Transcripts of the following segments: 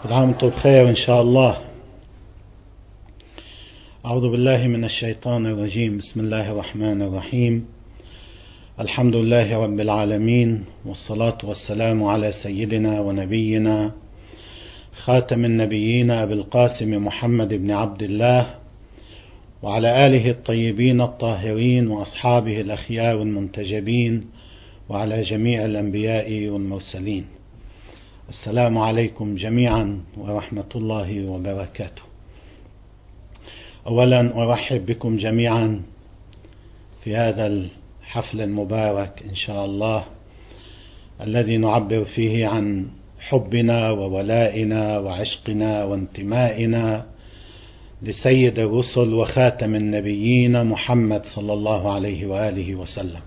كل عام وانتم بخير إن شاء الله. أعوذ بالله من الشيطان الرجيم. بسم الله الرحمن الرحيم. الحمد لله رب العالمين، والصلاة والسلام على سيدنا ونبينا خاتم النبيين أبي القاسم محمد بن عبد الله، وعلى آله الطيبين الطاهرين وأصحابه الأخيار المنتجبين، وعلى جميع الأنبياء والمرسلين. السلام عليكم جميعا ورحمة الله وبركاته. أولا أرحب بكم جميعا في هذا الحفل المبارك إن شاء الله، الذي نعبر فيه عن حبنا وولائنا وعشقنا وانتمائنا لسيد الرسل وخاتم النبيين محمد صلى الله عليه وآله وسلم.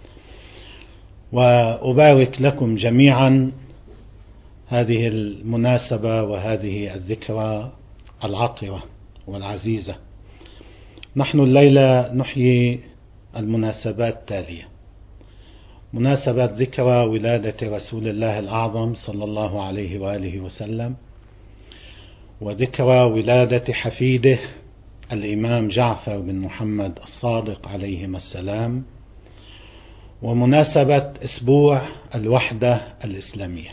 وأبارك لكم جميعا هذه المناسبة وهذه الذكرى العطرة والعزيزة. نحن الليلة نحيي المناسبات التالية: مناسبة ذكرى ولادة رسول الله الأعظم صلى الله عليه وآله وسلم، وذكرى ولادة حفيده الإمام جعفر بن محمد الصادق عليهما السلام، ومناسبة أسبوع الوحدة الإسلامية.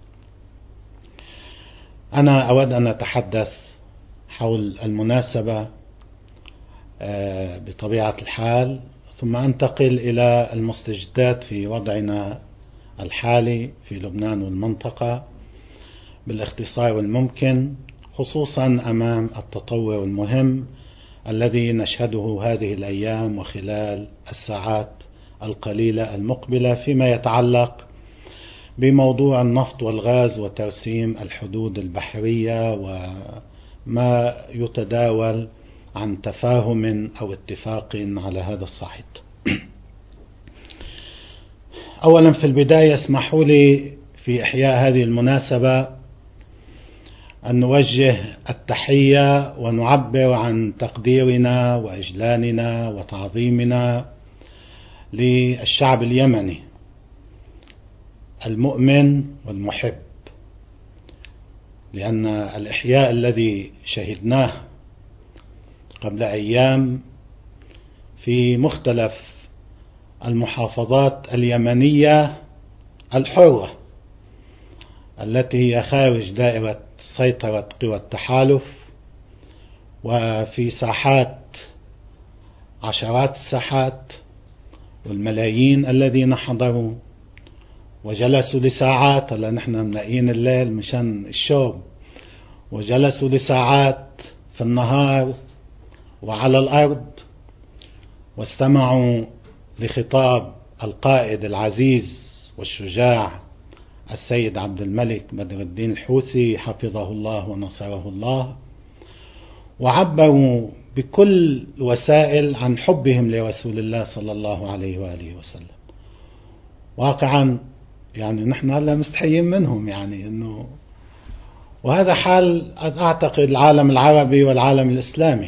أنا أود أن أتحدث حول المناسبة بطبيعة الحال، ثم أنتقل إلى المستجدات في وضعنا الحالي في لبنان والمنطقة بالاختصار الممكن، خصوصا أمام التطور المهم الذي نشهده هذه الأيام وخلال الساعات القليلة المقبلة فيما يتعلق بموضوع النفط والغاز وترسيم الحدود البحرية، وما يتداول عن تفاهم أو اتفاق على هذا الصعيد. أولا في البداية اسمحوا لي في إحياء هذه المناسبة أن نوجه التحية ونعبر عن تقديرنا وإجلالنا وتعظيمنا للشعب اليمني المؤمن والمحب، لأن الإحياء الذي شهدناه قبل أيام في مختلف المحافظات اليمنية الحرة التي هي خارج دائرة سيطرة قوى التحالف، وفي ساحات عشرات الساحات والملايين الذين حضروا وجلسوا لساعات، هلا نحن منقين الليل مشان الشوب، وجلسوا لساعات في النهار وعلى الأرض واستمعوا لخطاب القائد العزيز والشجاع السيد عبد الملك بدر الدين الحوثي حفظه الله ونصره الله، وعبروا بكل وسائل عن حبهم لرسول الله صلى الله عليه وآله وسلم. واقعا يعني نحن هلا مستحيين منهم، يعني انه وهذا حال اعتقد العالم العربي والعالم الاسلامي.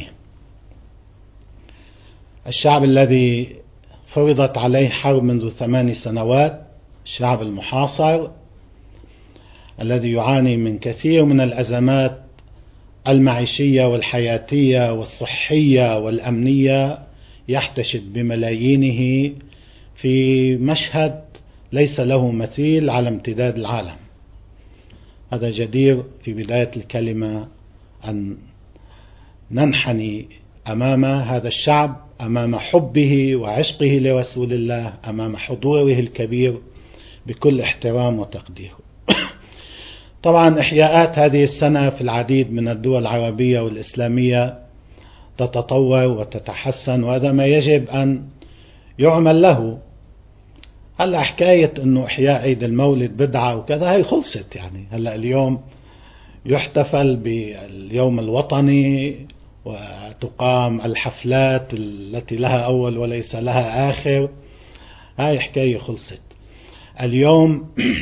الشعب الذي فرضت عليه حرب منذ 8 سنوات، الشعب المحاصر الذي يعاني من كثير من الأزمات المعيشية والحياتية والصحية والأمنية، يحتشد بملايينه في مشهد ليس له مثيل على امتداد العالم. هذا جدير في بداية الكلمة أن ننحني أمام هذا الشعب، أمام حبه وعشقه لرسول الله، أمام حضوره الكبير بكل احترام وتقدير. طبعا إحياءات هذه السنة في العديد من الدول العربية والإسلامية تتطور وتتحسن، وهذا ما يجب أن يعمل له. هلا حكاية انه احياء عيد المولد بدعة وكذا هي خلصت، يعني هلا اليوم يحتفل باليوم الوطني وتقام الحفلات التي لها اول وليس لها اخر، هاي حكاية خلصت. اليوم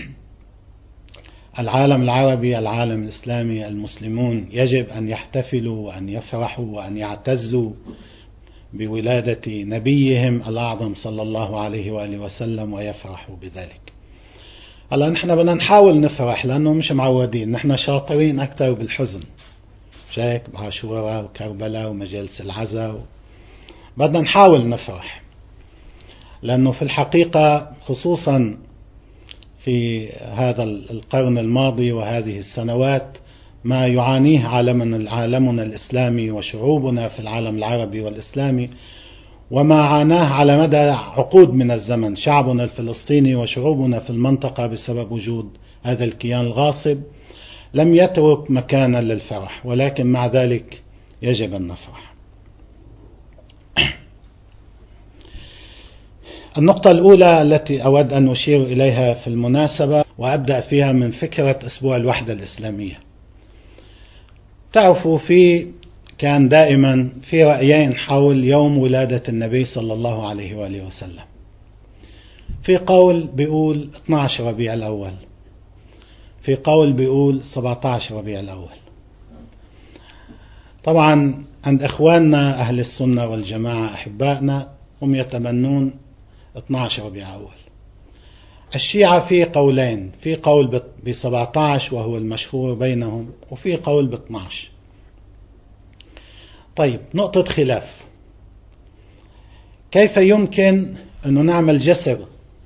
العالم العربي، العالم الاسلامي، المسلمون يجب ان يحتفلوا وان يفرحوا وان يعتزوا بولادة نبيهم الأعظم صلى الله عليه وآله وسلم ويفرحوا بذلك. هلا نحن بدنا نحاول نفرح لأنه مش معودين، نحن شاطرين أكثر بالحزن، مش هيك؟ بعاشوراء وكربلاء ومجالس العزاء بدنا نحاول نفرح، لأنه في الحقيقة خصوصا في هذا القرن الماضي وهذه السنوات ما يعانيه عالمنا الإسلامي وشعوبنا في العالم العربي والإسلامي، وما عاناه على مدى عقود من الزمن شعبنا الفلسطيني وشعوبنا في المنطقة بسبب وجود هذا الكيان الغاصب، لم يترك مكانا للفرح، ولكن مع ذلك يجب أن نفرح. النقطة الأولى التي أود أن أشير إليها في المناسبة وأبدأ فيها من فكرة أسبوع الوحدة الإسلامية. تعرفوا كان دائما في رأيين حول يوم ولادة النبي صلى الله عليه وآله وسلم. في قول بيقول 12 ربيع الأول، في قول بيقول 17 ربيع الأول. طبعا عند إخواننا أهل السنة والجماعة أحبائنا هم يتمنون 12 ربيع الأول. الشيعة في قولين، في قول ب17 وهو المشهور بينهم، وفي قول ب12. طيب، نقطة خلاف، كيف يمكن أن نعمل جسر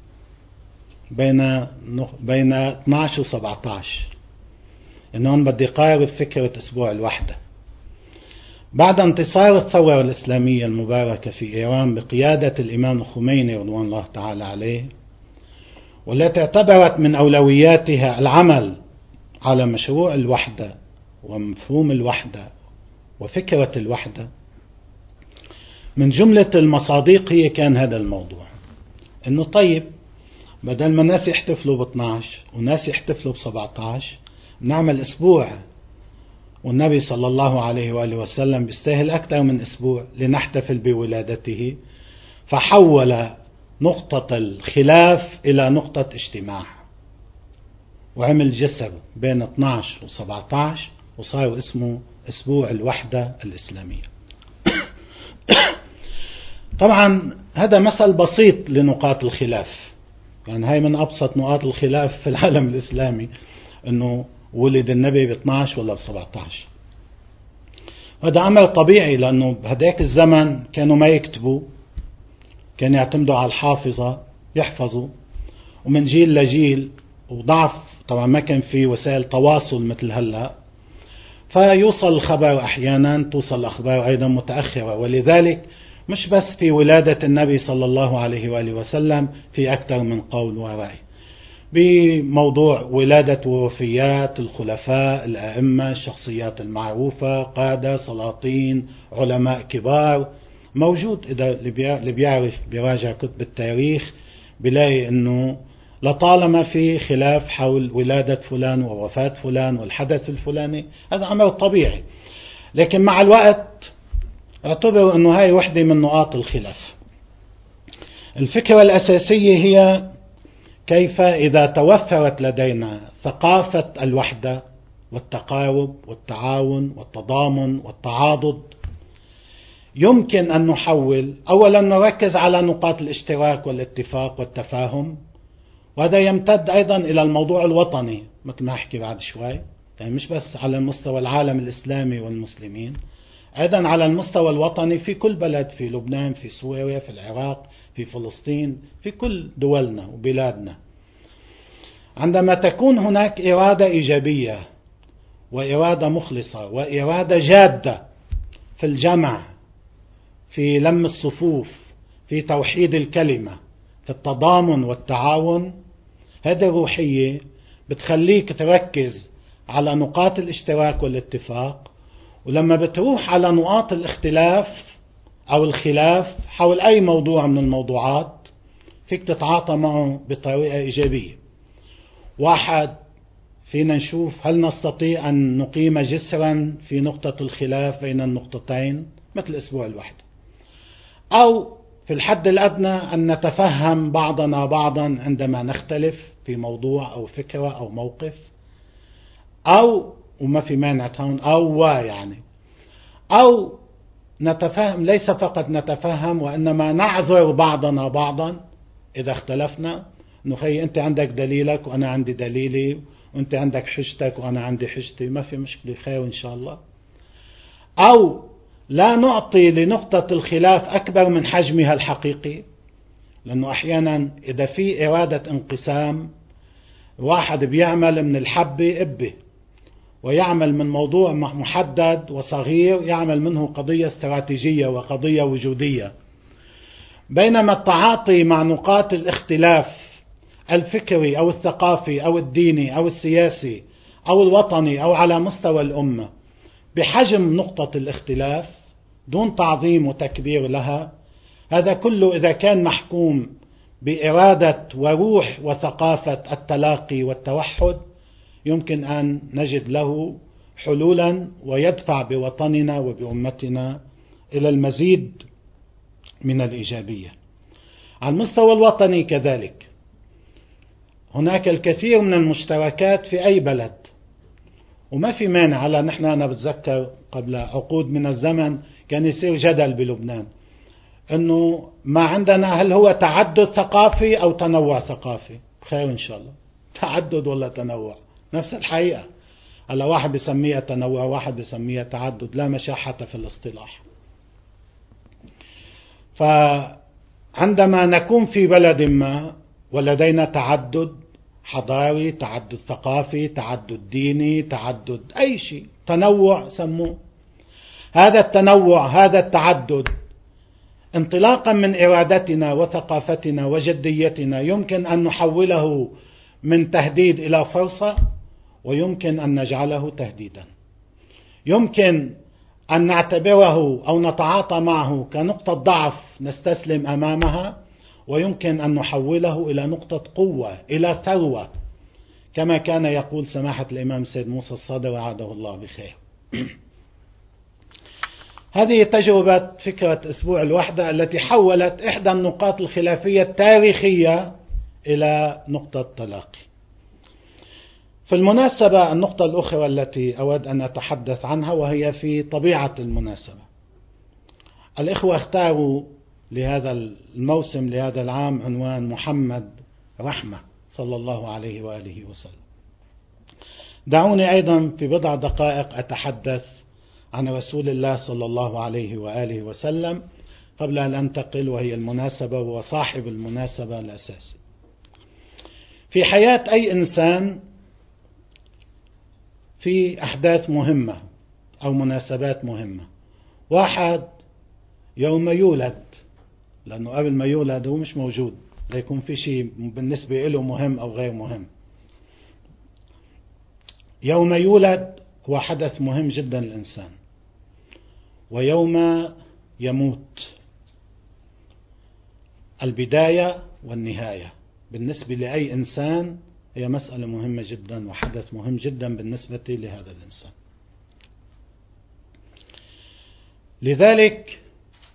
بين 12 و17؟ إنه بدي قارب فكرة أسبوع الوحدة. بعد انتصار الثورة الإسلامية المباركة في إيران بقيادة الإمام الخميني رضوان الله تعالى عليه، والتي اعتبرت من أولوياتها العمل على مشروع الوحدة ومفهوم الوحدة وفكرة الوحدة، من جملة المصادق هي كان هذا الموضوع، إنه طيب بدل ما الناس يحتفلوا ب12 وناس يحتفلوا ب17 نعمل أسبوع، والنبي صلى الله عليه وآله وسلم بيستاهل أكثر من أسبوع لنحتفل بولادته. فحول نقطة الخلاف إلى نقطة اجتماع، وعمل جسر بين 12 و17 وصار اسمه أسبوع الوحدة الإسلامية. طبعا هذا مثل بسيط لنقاط الخلاف، يعني هاي من أبسط نقاط الخلاف في العالم الإسلامي، أنه ولد النبي ب12 ولا ب17. هذا أمر طبيعي، لأنه بهداك الزمن كانوا ما يكتبوا، كانوا يعتمدوا على الحافظة يحفظوا، ومن جيل لجيل، وضعف طبعا ما كان في وسائل تواصل مثل هلأ، فيوصل الخبر أحيانا توصل الأخبار أيضا متأخرة. ولذلك مش بس في ولادة النبي صلى الله عليه وآله وسلم في أكثر من قول ورأي، بموضوع ولادة ووفيات الخلفاء الأئمة الشخصيات المعروفة، قادة سلاطين علماء كبار، موجود. إذا اللي بيعرف بيراجع كتب التاريخ بيلاقي أنه لطالما في خلاف حول ولادة فلان ووفاة فلان والحدث الفلاني، هذا أمر طبيعي. لكن مع الوقت اعتبر أنه هاي وحدة من نقاط الخلاف. الفكرة الأساسية هي كيف إذا توفرت لدينا ثقافة الوحدة والتقارب والتعاون والتضامن والتعاضد، يمكن أن نحول، أولا نركز على نقاط الاشتراك والاتفاق والتفاهم، وهذا يمتد أيضا إلى الموضوع الوطني مثل ما أحكي بعد شوي، يعني مش بس على مستوى العالم الإسلامي والمسلمين، أيضا على المستوى الوطني في كل بلد، في لبنان، في سوريا، في العراق، في فلسطين، في كل دولنا وبلادنا. عندما تكون هناك إرادة إيجابية وإرادة مخلصة وإرادة جادة في الجمع، في لم الصفوف، في توحيد الكلمة، في التضامن والتعاون، هذه الروحية بتخليك تركز على نقاط الاشتراك والاتفاق، ولما بتروح على نقاط الاختلاف أو الخلاف حول أي موضوع من الموضوعات فيك تتعاطى معه بطريقة إيجابية. واحد، فينا نشوف هل نستطيع أن نقيم جسرا في نقطة الخلاف بين النقطتين مثل أسبوع الوحدة، أو في الحد الأدنى أن نتفهم بعضنا بعضا عندما نختلف في موضوع أو فكرة أو موقف، أو وما في مانع هون أو نتفهم، ليس فقط نتفهم وإنما نعذر بعضنا بعضا إذا اختلفنا، انه خي انت عندك دليلك وانا عندي دليلي، وانت عندك حجتك وانا عندي حجتي، ما في مشكلة، خير ان شاء الله. او لا نعطي لنقطة الخلاف اكبر من حجمها الحقيقي، لانه احيانا اذا في ارادة انقسام، واحد بيعمل من الحبة إبة، ويعمل من موضوع محدد وصغير يعمل منه قضية استراتيجية وقضية وجودية. بينما التعاطي مع نقاط الاختلاف الفكري أو الثقافي أو الديني أو السياسي أو الوطني أو على مستوى الأمة بحجم نقطة الاختلاف دون تعظيم وتكبير لها، هذا كله إذا كان محكوم بإرادة وروح وثقافة التلاقي والتوحد يمكن أن نجد له حلولا ويدفع بوطننا وبأمتنا إلى المزيد من الإيجابية. على المستوى الوطني كذلك هناك الكثير من المشتركات في أي بلد، وما في مانع. على نحن أنا بتذكر قبل عقود من الزمن كان يصير جدل بلبنان أنه ما عندنا هل هو تعدد ثقافي أو تنوع ثقافي. خير إن شاء الله، تعدد ولا تنوع نفس الحقيقة. هلا واحد بيسميها تنوع واحد بيسميها تعدد، لا مشاحة في الاصطلاح. فعندما نكون في بلد ما ولدينا تعدد حضاري، تعدد ثقافي، تعدد ديني، تعدد أي شيء، تنوع سموه، هذا التنوع هذا التعدد انطلاقا من إرادتنا وثقافتنا وجديتنا يمكن أن نحوله من تهديد إلى فرصة، ويمكن أن نجعله تهديدا. يمكن أن نعتبره أو نتعاطى معه كنقطة ضعف نستسلم أمامها، ويمكن أن نحوله إلى نقطة قوة، إلى ثروة، كما كان يقول سماحة الإمام سيد موسى الصادر وعاده الله بخير. هذه تجربة فكرة أسبوع الوحدة التي حولت إحدى النقاط الخلافية التاريخية إلى نقطة تلاقي. في المناسبة النقطة الأخرى التي أود أن أتحدث عنها وهي في طبيعة المناسبة. الإخوة اختاروا لهذا الموسم لهذا العام عنوان محمد رحمة صلى الله عليه وآله وسلم. دعوني أيضا في بضع دقائق أتحدث عن رسول الله صلى الله عليه وآله وسلم قبل أن أنتقل وهي المناسبة وصاحب المناسبة الأساسي. في حياة أي إنسان في أحداث مهمة أو مناسبات مهمة. واحد يوم يولد، لأنه قبل ما يولد هو مش موجود ليكون في شيء بالنسبة له مهم أو غير مهم. يوم يولد هو حدث مهم جدا للإنسان، ويوم يموت البداية والنهاية بالنسبة لأي إنسان هي مسألة مهمة جدا وحدث مهم جدا بالنسبة لهذا الإنسان. لذلك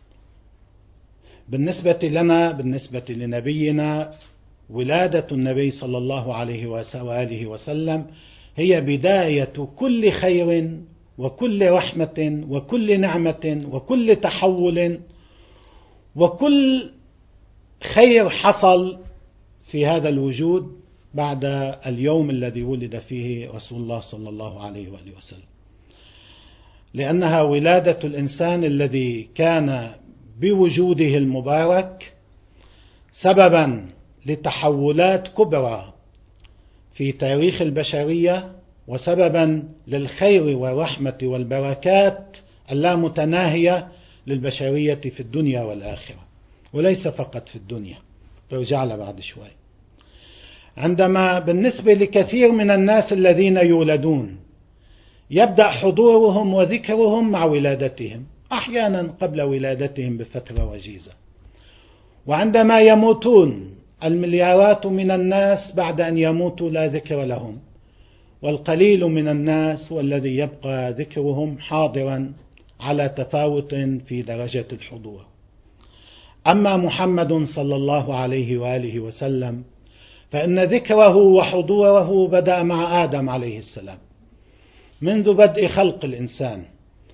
بالنسبة لنا، بالنسبة لنبينا، ولادة النبي صلى الله عليه وآله وسلم هي بداية كل خير وكل رحمة وكل نعمة وكل تحول وكل خير حصل في هذا الوجود بعد اليوم الذي ولد فيه رسول الله صلى الله عليه وآله وسلم، لأنها ولادة الإنسان الذي كان بوجوده المبارك سببا لتحولات كبرى في تاريخ البشرية، وسببا للخير والرحمة والبركات اللامتناهية للبشرية في الدنيا والآخرة، وليس فقط في الدنيا، برجع لها بعد شوي. عندما بالنسبة لكثير من الناس الذين يولدون يبدأ حضورهم وذكرهم مع ولادتهم، أحيانا قبل ولادتهم بفترة وجيزة، وعندما يموتون المليارات من الناس بعد أن يموتوا لا ذكر لهم، والقليل من الناس والذي يبقى ذكرهم حاضرا على تفاوت في درجة الحضور. أما محمد صلى الله عليه وآله وسلم فإن ذكره وحضوره بدأ مع آدم عليه السلام منذ بدء خلق الإنسان،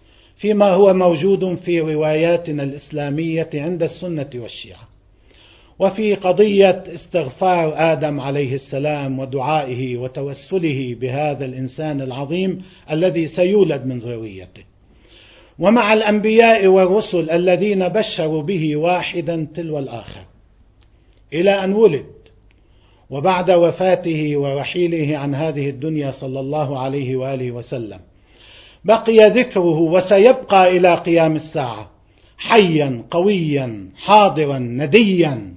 فيما هو موجود في رواياتنا الإسلامية عند السنة والشيعة، وفي قضية استغفار آدم عليه السلام ودعائه وتوسله بهذا الإنسان العظيم الذي سيولد من ذريته، ومع الأنبياء والرسل الذين بشروا به واحدا تلو الآخر إلى أن ولد، وبعد وفاته ورحيله عن هذه الدنيا صلى الله عليه وآله وسلم بقي ذكره وسيبقى إلى قيام الساعة حيا قويا حاضرا نديا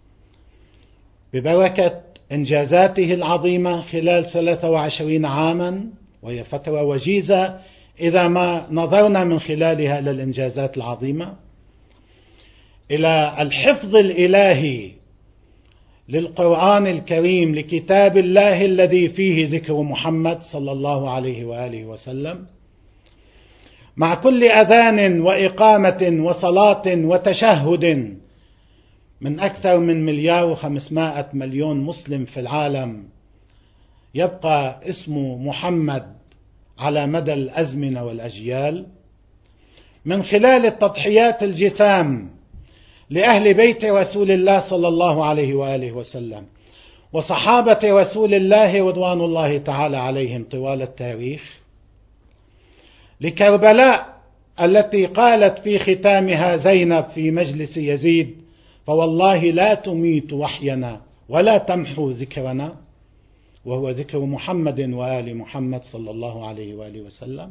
ببركة إنجازاته العظيمة خلال 23 عاما، وهي فترة وجيزة إذا ما نظرنا من خلالها للإنجازات العظيمة، إلى الحفظ الإلهي للقرآن الكريم لكتاب الله الذي فيه ذكر محمد صلى الله عليه وآله وسلم، مع كل أذان وإقامة وصلاة وتشهد من أكثر من 1,500,000,000 مسلم في العالم، يبقى اسم محمد على مدى الأزمنة والأجيال، من خلال التضحيات الجسام لأهل بيت رسول الله صلى الله عليه وآله وسلم وصحابة رسول الله رضوان الله تعالى عليهم طوال التاريخ، لكربلاء التي قالت في ختامها زينب في مجلس يزيد: فوالله لا تميت وحينا ولا تمحو ذكرنا، وهو ذكر محمد وآل محمد صلى الله عليه وآله وسلم،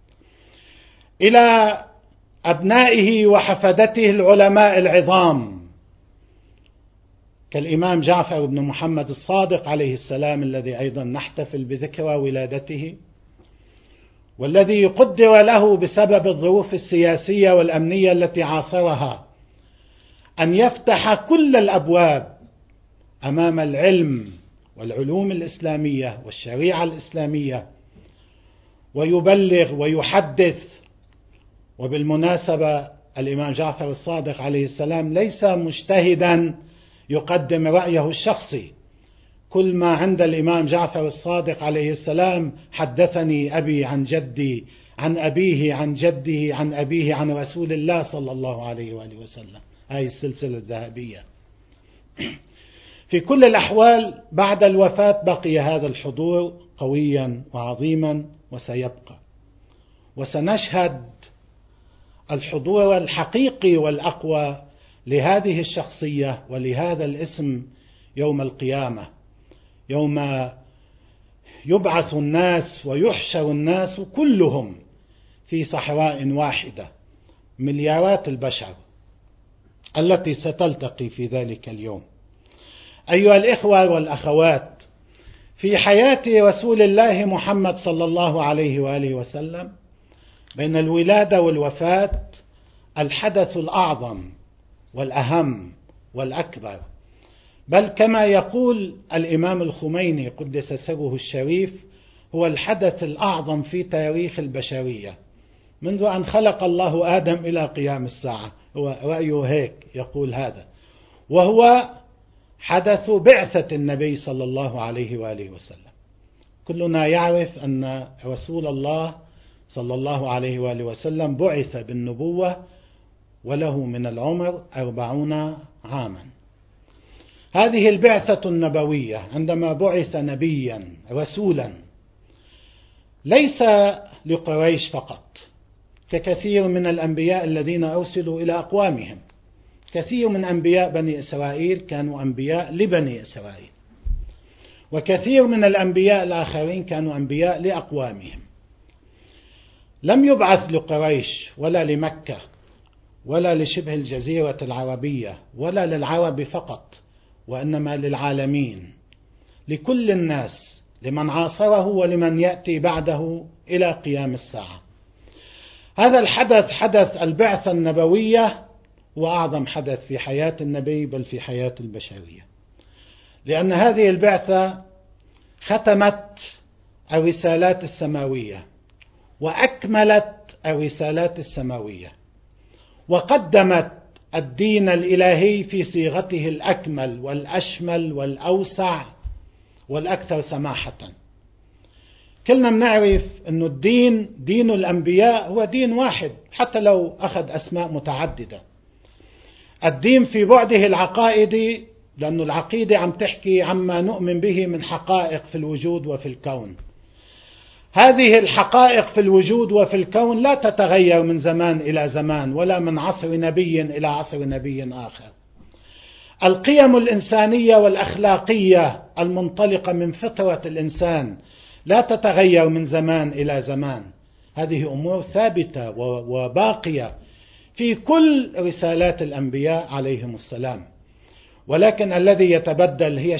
إلى أبنائه وحفدته العلماء العظام كالإمام جعفر بن محمد الصادق عليه السلام الذي أيضا نحتفل بذكرى ولادته، والذي قدر له بسبب الظروف السياسية والأمنية التي عاصرها أن يفتح كل الأبواب أمام العلم والعلوم الإسلامية والشريعة الإسلامية ويبلغ ويحدث. وبالمناسبة الإمام جعفر الصادق عليه السلام ليس مجتهدا يقدم رأيه الشخصي، كل ما عند الإمام جعفر الصادق عليه السلام: حدثني أبي عن جدي عن أبيه عن جده عن أبيه عن رسول الله صلى الله عليه وآله وسلم، هذه السلسلة الذهبية. في كل الأحوال بعد الوفاة بقي هذا الحضور قويا وعظيما وسيبقى، وسنشهد الحضور الحقيقي والأقوى لهذه الشخصية ولهذا الاسم يوم القيامة، يوم يبعث الناس ويحشر الناس كلهم في صحراء واحدة، مليارات البشر التي ستلتقي في ذلك اليوم. أيها الإخوة والأخوات، في حياة رسول الله محمد صلى الله عليه وآله وسلم بين الولادة والوفاة الحدث الأعظم والأهم والأكبر، بل كما يقول الإمام الخميني قدس سره الشريف: هو الحدث الأعظم في تاريخ البشرية منذ أن خلق الله آدم إلى قيام الساعة، هو رأيه هيك يقول هذا، وهو حدث بعثة النبي صلى الله عليه وآله وسلم. كلنا يعرف أن رسول الله صلى الله عليه وآله وسلم بعث بالنبوة وله من العمر 40 عاما. هذه البعثة النبوية عندما بعث نبيا رسولا ليس لقريش فقط، ككثير من الأنبياء الذين أرسلوا إلى أقوامهم. كثير من أنبياء بني إسرائيل كانوا أنبياء لبني إسرائيل، وكثير من الأنبياء الآخرين كانوا أنبياء لأقوامهم. لم يبعث لقريش ولا لمكة ولا لشبه الجزيرة العربية ولا للعرب فقط، وإنما للعالمين، لكل الناس، لمن عاصره ولمن يأتي بعده إلى قيام الساعة. هذا الحدث، حدث البعثة النبوية، هو أعظم حدث في حياة النبي بل في حياة البشرية، لأن هذه البعثة ختمت الرسالات السماوية وأكملت الرسالات السماوية، وقدمت الدين الإلهي في صيغته الأكمل والأشمل والأوسع والأكثر سماحة. كلنا بنعرف أن الدين، دين الأنبياء، هو دين واحد حتى لو أخذ أسماء متعددة. الدين في بعده العقائدي، لأن العقيدة عم تحكي عما نؤمن به من حقائق في الوجود وفي الكون. هذه الحقائق في الوجود وفي الكون لا تتغير من زمان إلى زمان، ولا من عصر نبي إلى عصر نبي آخر. القيم الإنسانية والأخلاقية المنطلقة من فطرة الإنسان لا تتغير من زمان إلى زمان. هذه أمور ثابتة وباقية في كل رسالات الأنبياء عليهم السلام، ولكن الذي يتبدل هي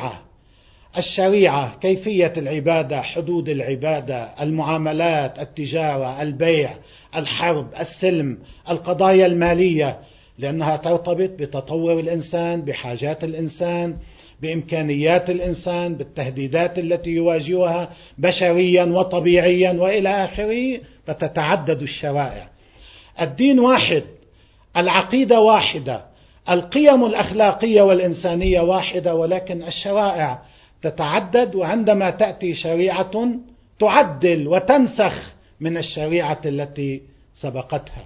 الشريعة، كيفية العبادة، حدود العبادة، المعاملات، التجارة، البيع، الحرب، السلم، القضايا المالية، لأنها ترتبط بتطور الإنسان، بحاجات الإنسان، بإمكانيات الإنسان، بالتهديدات التي يواجهها بشريا وطبيعيا وإلى آخره، فتتعدد الشرائع. الدين واحد، العقيدة واحدة، القيم الأخلاقية والإنسانية واحدة، ولكن الشرائع تتعدد. وعندما تأتي شريعة تعدل وتنسخ من الشريعة التي سبقتها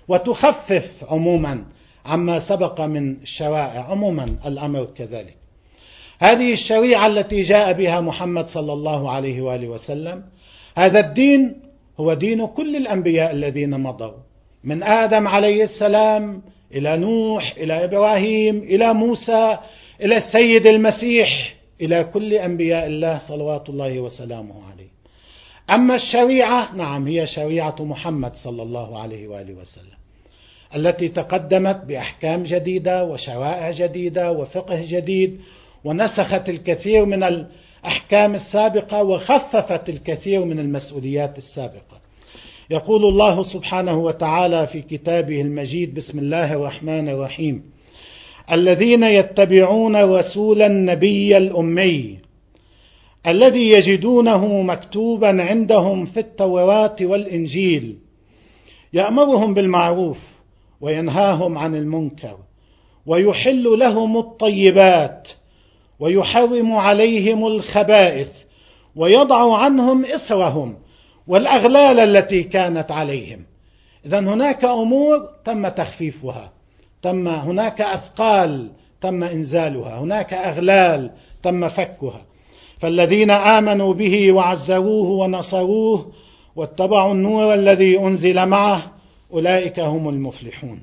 وتخفف عموما عما سبق من الشرائع، عموما الأمر كذلك. هذه الشريعة التي جاء بها محمد صلى الله عليه وآله وسلم، هذا الدين هو دين كل الأنبياء الذين مضوا، من آدم عليه السلام إلى نوح إلى إبراهيم إلى موسى إلى السيد المسيح، إلى كل أنبياء الله صلوات الله وسلامه عليه. أما الشريعة، نعم، هي شريعة محمد صلى الله عليه وآله وسلم، التي تقدمت بأحكام جديدة وشرائع جديدة وفقه جديد، ونسخت الكثير من الأحكام السابقة وخففت الكثير من المسؤوليات السابقة. يقول الله سبحانه وتعالى في كتابه المجيد: بسم الله الرحمن الرحيم: الذين يتبعون رسول النبي الأمي الذي يجدونه مكتوبا عندهم في التوراة والإنجيل يأمرهم بالمعروف وينهاهم عن المنكر ويحل لهم الطيبات ويحرم عليهم الخبائث ويضع عنهم إصرهم والأغلال التي كانت عليهم. إذن هناك أمور تم تخفيفها، هناك أثقال تم إنزالها، هناك أغلال تم فكها. فالذين آمنوا به وعزروه ونصروه واتبعوا النور الذي أنزل معه أولئك هم المفلحون.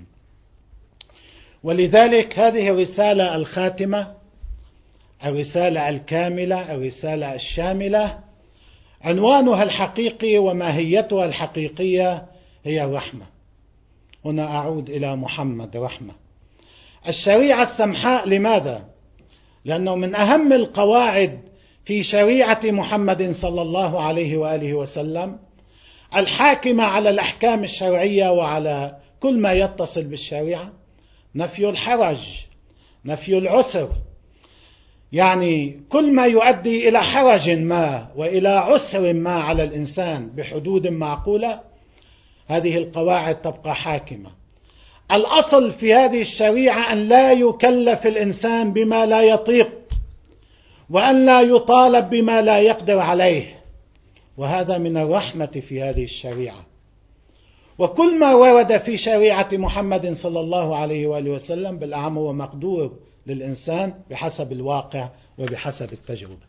ولذلك هذه الرسالة الخاتمة، الرسالة الكاملة، الرسالة الشاملة، عنوانها الحقيقي وماهيتها الحقيقية هي الرحمة. هنا أعود إلى محمد، رحمة. الشريعة السمحاء، لماذا؟ لأنه من أهم القواعد في شريعة محمد صلى الله عليه وآله وسلم الحاكمة على الأحكام الشرعية وعلى كل ما يتصل بالشريعة نفي الحرج، نفي العسر. يعني كل ما يؤدي إلى حرج ما وإلى عسر ما على الإنسان بحدود معقولة، هذه القواعد تبقى حاكمة. الأصل في هذه الشريعة أن لا يكلف الإنسان بما لا يطيق، وأن لا يطالب بما لا يقدر عليه، وهذا من الرحمة في هذه الشريعة. وكل ما ورد في شريعة محمد صلى الله عليه وآله وسلم بالأعم هو مقدور للإنسان بحسب الواقع وبحسب التجربة.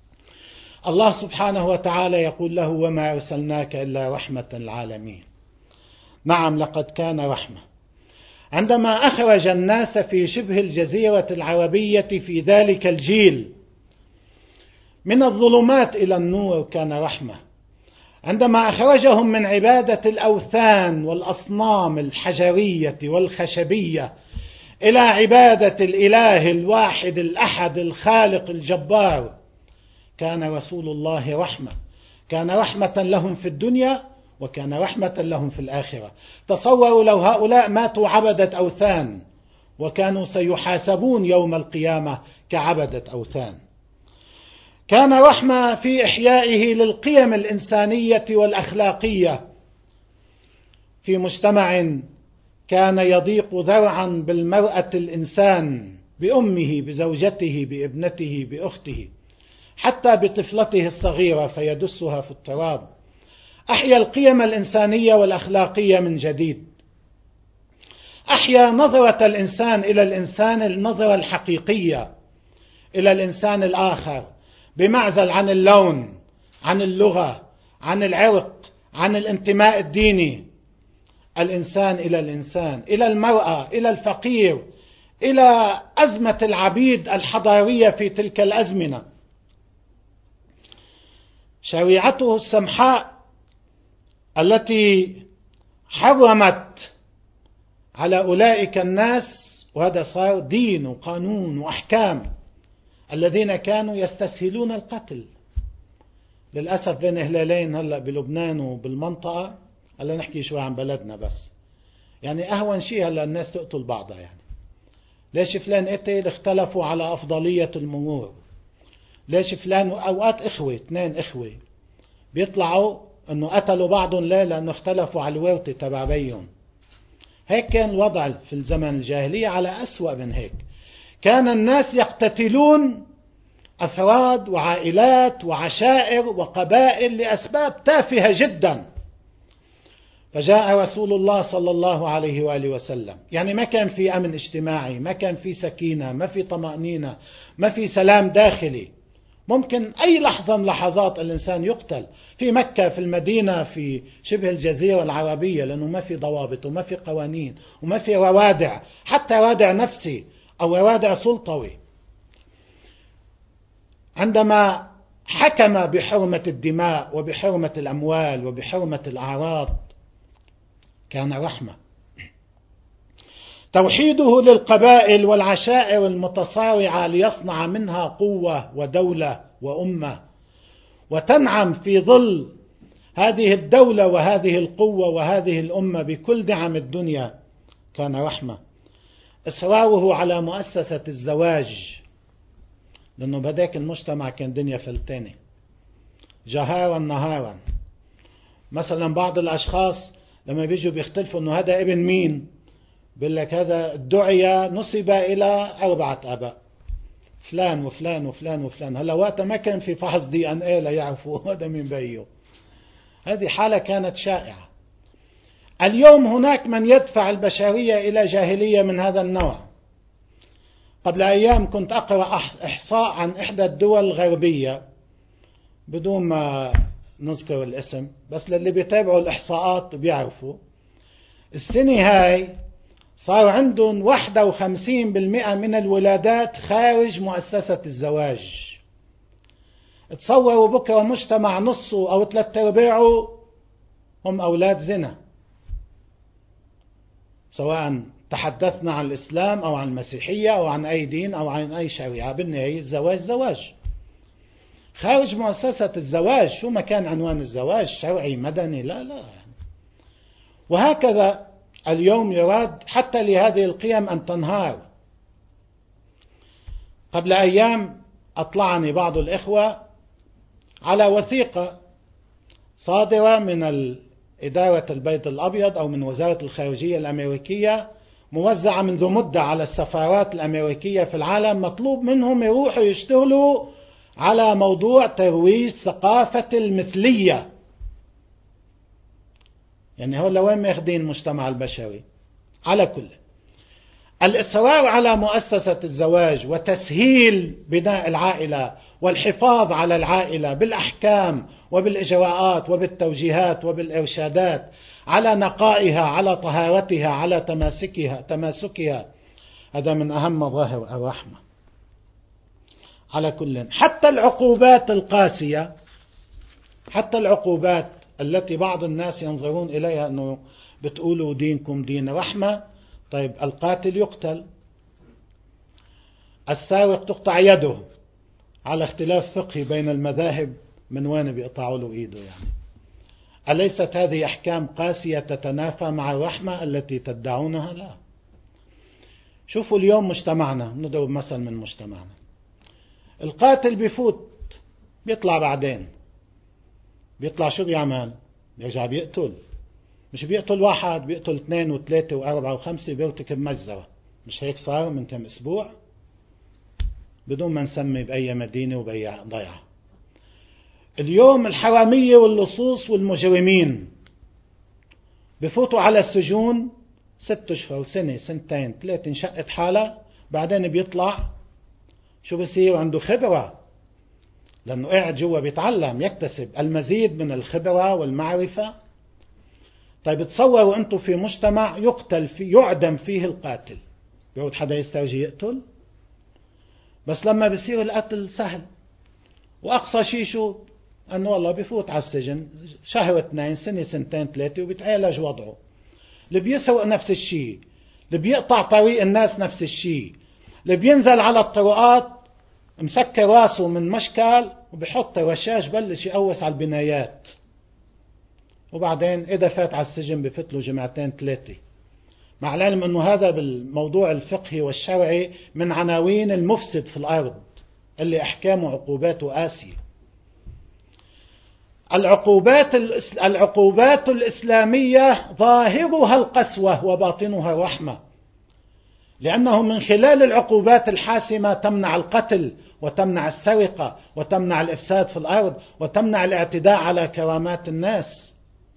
الله سبحانه وتعالى يقول له: وما أرسلناك إلا رحمة للعالمين. نعم، لقد كان رحمة. عندما أخرج الناس في شبه الجزيرة العربية في ذلك الجيل من الظلمات إلى النور كان رحمة. عندما أخرجهم من عبادة الأوثان والأصنام الحجرية والخشبية إلى عبادة الإله الواحد الأحد الخالق الجبار، كان رسول الله رحمة. كان رحمة لهم في الدنيا وكان رحمة لهم في الآخرة. تصوروا لو هؤلاء ماتوا عبدة أوثان وكانوا سيحاسبون يوم القيامة كعبدة أوثان. كان رحمة في إحيائه للقيم الإنسانية والأخلاقية في مجتمع كان يضيق ذرعا بالمرأة الإنسان، بأمه، بزوجته، بابنته، بأخته، حتى بطفلته الصغيرة فيدسها في التراب. أحيا القيم الإنسانية والأخلاقية من جديد. أحيا نظرة الإنسان إلى الإنسان النظرة الحقيقية إلى الإنسان الآخر، بمعزل عن اللون، عن اللغة، عن العرق، عن الانتماء الديني. الإنسان إلى الإنسان، إلى المرأة، إلى الفقير، إلى أزمة العبيد الحضارية في تلك الأزمنة. شريعته السمحاء التي حرمت على أولئك الناس، وهذا صار دين وقانون وأحكام، الذين كانوا يستسهلون القتل. للأسف بين هلالين هلأ بلبنان وبالمنطقة، هلأ نحكي شوي عن بلدنا بس، يعني أهون شيء هلأ الناس تقتل بعضها. يعني ليش فلان قتل؟ اختلفوا على أفضلية المرور. ليش فلان؟ أوقات إخوة، اثنين إخوة بيطلعوا أنه قتلوا بعضهم، ليه؟ لأنه اختلفوا على الورثة تبع بيهم. هيك كان الوضع في الزمن الجاهلية. على أسوأ من هيك، كان الناس يقتتلون أفراد وعائلات وعشائر وقبائل لأسباب تافهة جدا. فجاء رسول الله صلى الله عليه وآله وسلم، يعني ما كان في أمن اجتماعي، ما كان في سكينة، ما في طمأنينة، ما في سلام داخلي. ممكن أي لحظة من لحظات الإنسان يقتل في مكة، في المدينة، في شبه الجزيرة العربية، لأنه ما في ضوابط وما في قوانين وما في روادع، حتى روادع نفسي أو روادع سلطوي. عندما حكم بحرمة الدماء وبحرمة الأموال وبحرمة الأعراض كان رحمة. توحيده للقبائل والعشائر المتصارعة ليصنع منها قوة ودولة وأمة، وتنعم في ظل هذه الدولة وهذه القوة وهذه الأمة بكل نعم الدنيا، كان رحمة. إصراره على مؤسسة الزواج، لأنه بهداك المجتمع كان دنيا فلتانة جهارا نهارا. مثلا بعض الأشخاص لما بيجوا بيختلفوا أنه هذا ابن مين، بيقول لك هذا الدعية نسب إلى 4 آباء، فلان وفلان وفلان وفلان. هلا وقتها ما كان في فحص DNA ليعرفوا هذا من بيه. هذه حالة كانت شائعة. اليوم هناك من يدفع البشرية إلى جاهلية من هذا النوع. قبل أيام كنت أقرأ إحصاء عن إحدى الدول الغربية، بدون ما نذكر الاسم، بس للي بيتابعوا الإحصاءات بيعرفوا. السنة هاي صار عندهم 51% من الولادات خارج مؤسسة الزواج. تصوروا بكرة مجتمع نصه أو 3/4 هم أولاد زنا، سواء تحدثنا عن الإسلام أو عن المسيحية أو عن أي دين أو عن أي شريعة. بالنهاية الزواج زواج خارج مؤسسة الزواج. شو ما كان عنوان الزواج، شرعي مدني، لا لا. وهكذا اليوم يراد حتى لهذه القيم أن تنهار. قبل أيام أطلعني بعض الإخوة على وثيقة صادرة من إدارة البيت الأبيض أو من وزارة الخارجية الأمريكية، موزعة منذ مدة على السفارات الأمريكية في العالم، مطلوب منهم يروحوا يشتغلوا على موضوع ترويج ثقافة المثلية. يعني هو وين ماخذين المجتمع البشري؟ على كل الإصرار على مؤسسة الزواج وتسهيل بناء العائلة والحفاظ على العائلة بالأحكام وبالإجراءات وبالتوجيهات وبالإرشادات، على نقائها، على طهارتها، على تماسكها، هذا من أهم مظاهر الرحمة. على كل حتى العقوبات القاسية، حتى العقوبات التي بعض الناس ينظرون إليها أنه بتقولوا دينكم دين رحمة. طيب القاتل يقتل، السارق تقطع يده، على اختلاف فقهي بين المذاهب من وين بيقطعوا له ايده. يعني أليست هذه أحكام قاسية تتنافى مع الرحمة التي تدعونها؟ لا. شوفوا اليوم مجتمعنا، نضرب مثل من مجتمعنا، القاتل بيفوت بيطلع، بعدين بيطلع شو بيعمل؟ بيرجع بيقتل. مش بيقتل واحد، بيقتل 2 و3 و4 و5، بيرتكب مجزرة. مش هيك صار من كم أسبوع؟ بدون ما نسمي بأي مدينة وبأي ضيعة. اليوم الحرامية واللصوص والمجرمين بفوتوا على السجون 6 أشهر سنة سنتين 3 انشقت حالها، بعدين بيطلع شو بصير؟ عنده خبرة، لأنه قاعد جوا بيتعلم يكتسب المزيد من الخبرة والمعرفة. طيب تصوروا أنتم في مجتمع يعدم فيه القاتل، بيعود حدا يسترجي يقتل؟ بس لما بيصير القتل سهل، وأقصى شيء شو؟ أنه والله بفوت على السجن 1 شهر 2 سنة سنتين 3 وبيتعالج وضعه. اللي بيسرق نفس الشيء، اللي بيقطع طريق الناس نفس الشيء، اللي بينزل على الطرقات مسكر راسه من مشكل وبيحط رشاش بلش يقوس على البنايات، وبعدين إذا فات على السجن بفت له 2 3. مع العلم أنه هذا بالموضوع الفقهي والشرعي من عناوين المفسد في الأرض اللي أحكامه عقوباته قاسية. العقوبات الإسلامية ظاهرها القسوة وباطنها الرحمة، لأنه من خلال العقوبات الحاسمة تمنع القتل وتمنع السرقة وتمنع الإفساد في الأرض وتمنع الاعتداء على كرامات الناس.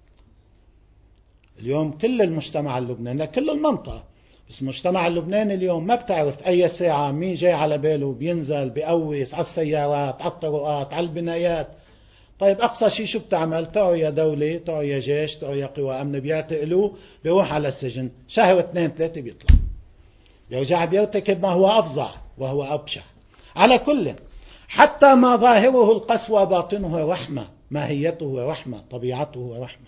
اليوم كل المجتمع اللبناني، كل المنطقة، بس المجتمع اللبناني اليوم ما بتعرف أي ساعة مين جاي على باله بينزل بيقوس على السيارات، على الطرقات، على البنايات. طيب أقصى شيء شو بتعمل؟ تعوا يا دولة، تعوا يا جيش، تعوا يا قوى أمن، بيعتقلوه، بيروح على السجن 1 شهر 2 3 بيطلع، بيرجع بيرتكب ما هو أفظع وهو أبشع. على كل، حتى ما ظاهره القسوة باطنه رحمة، ماهيته رحمة، طبيعته رحمة.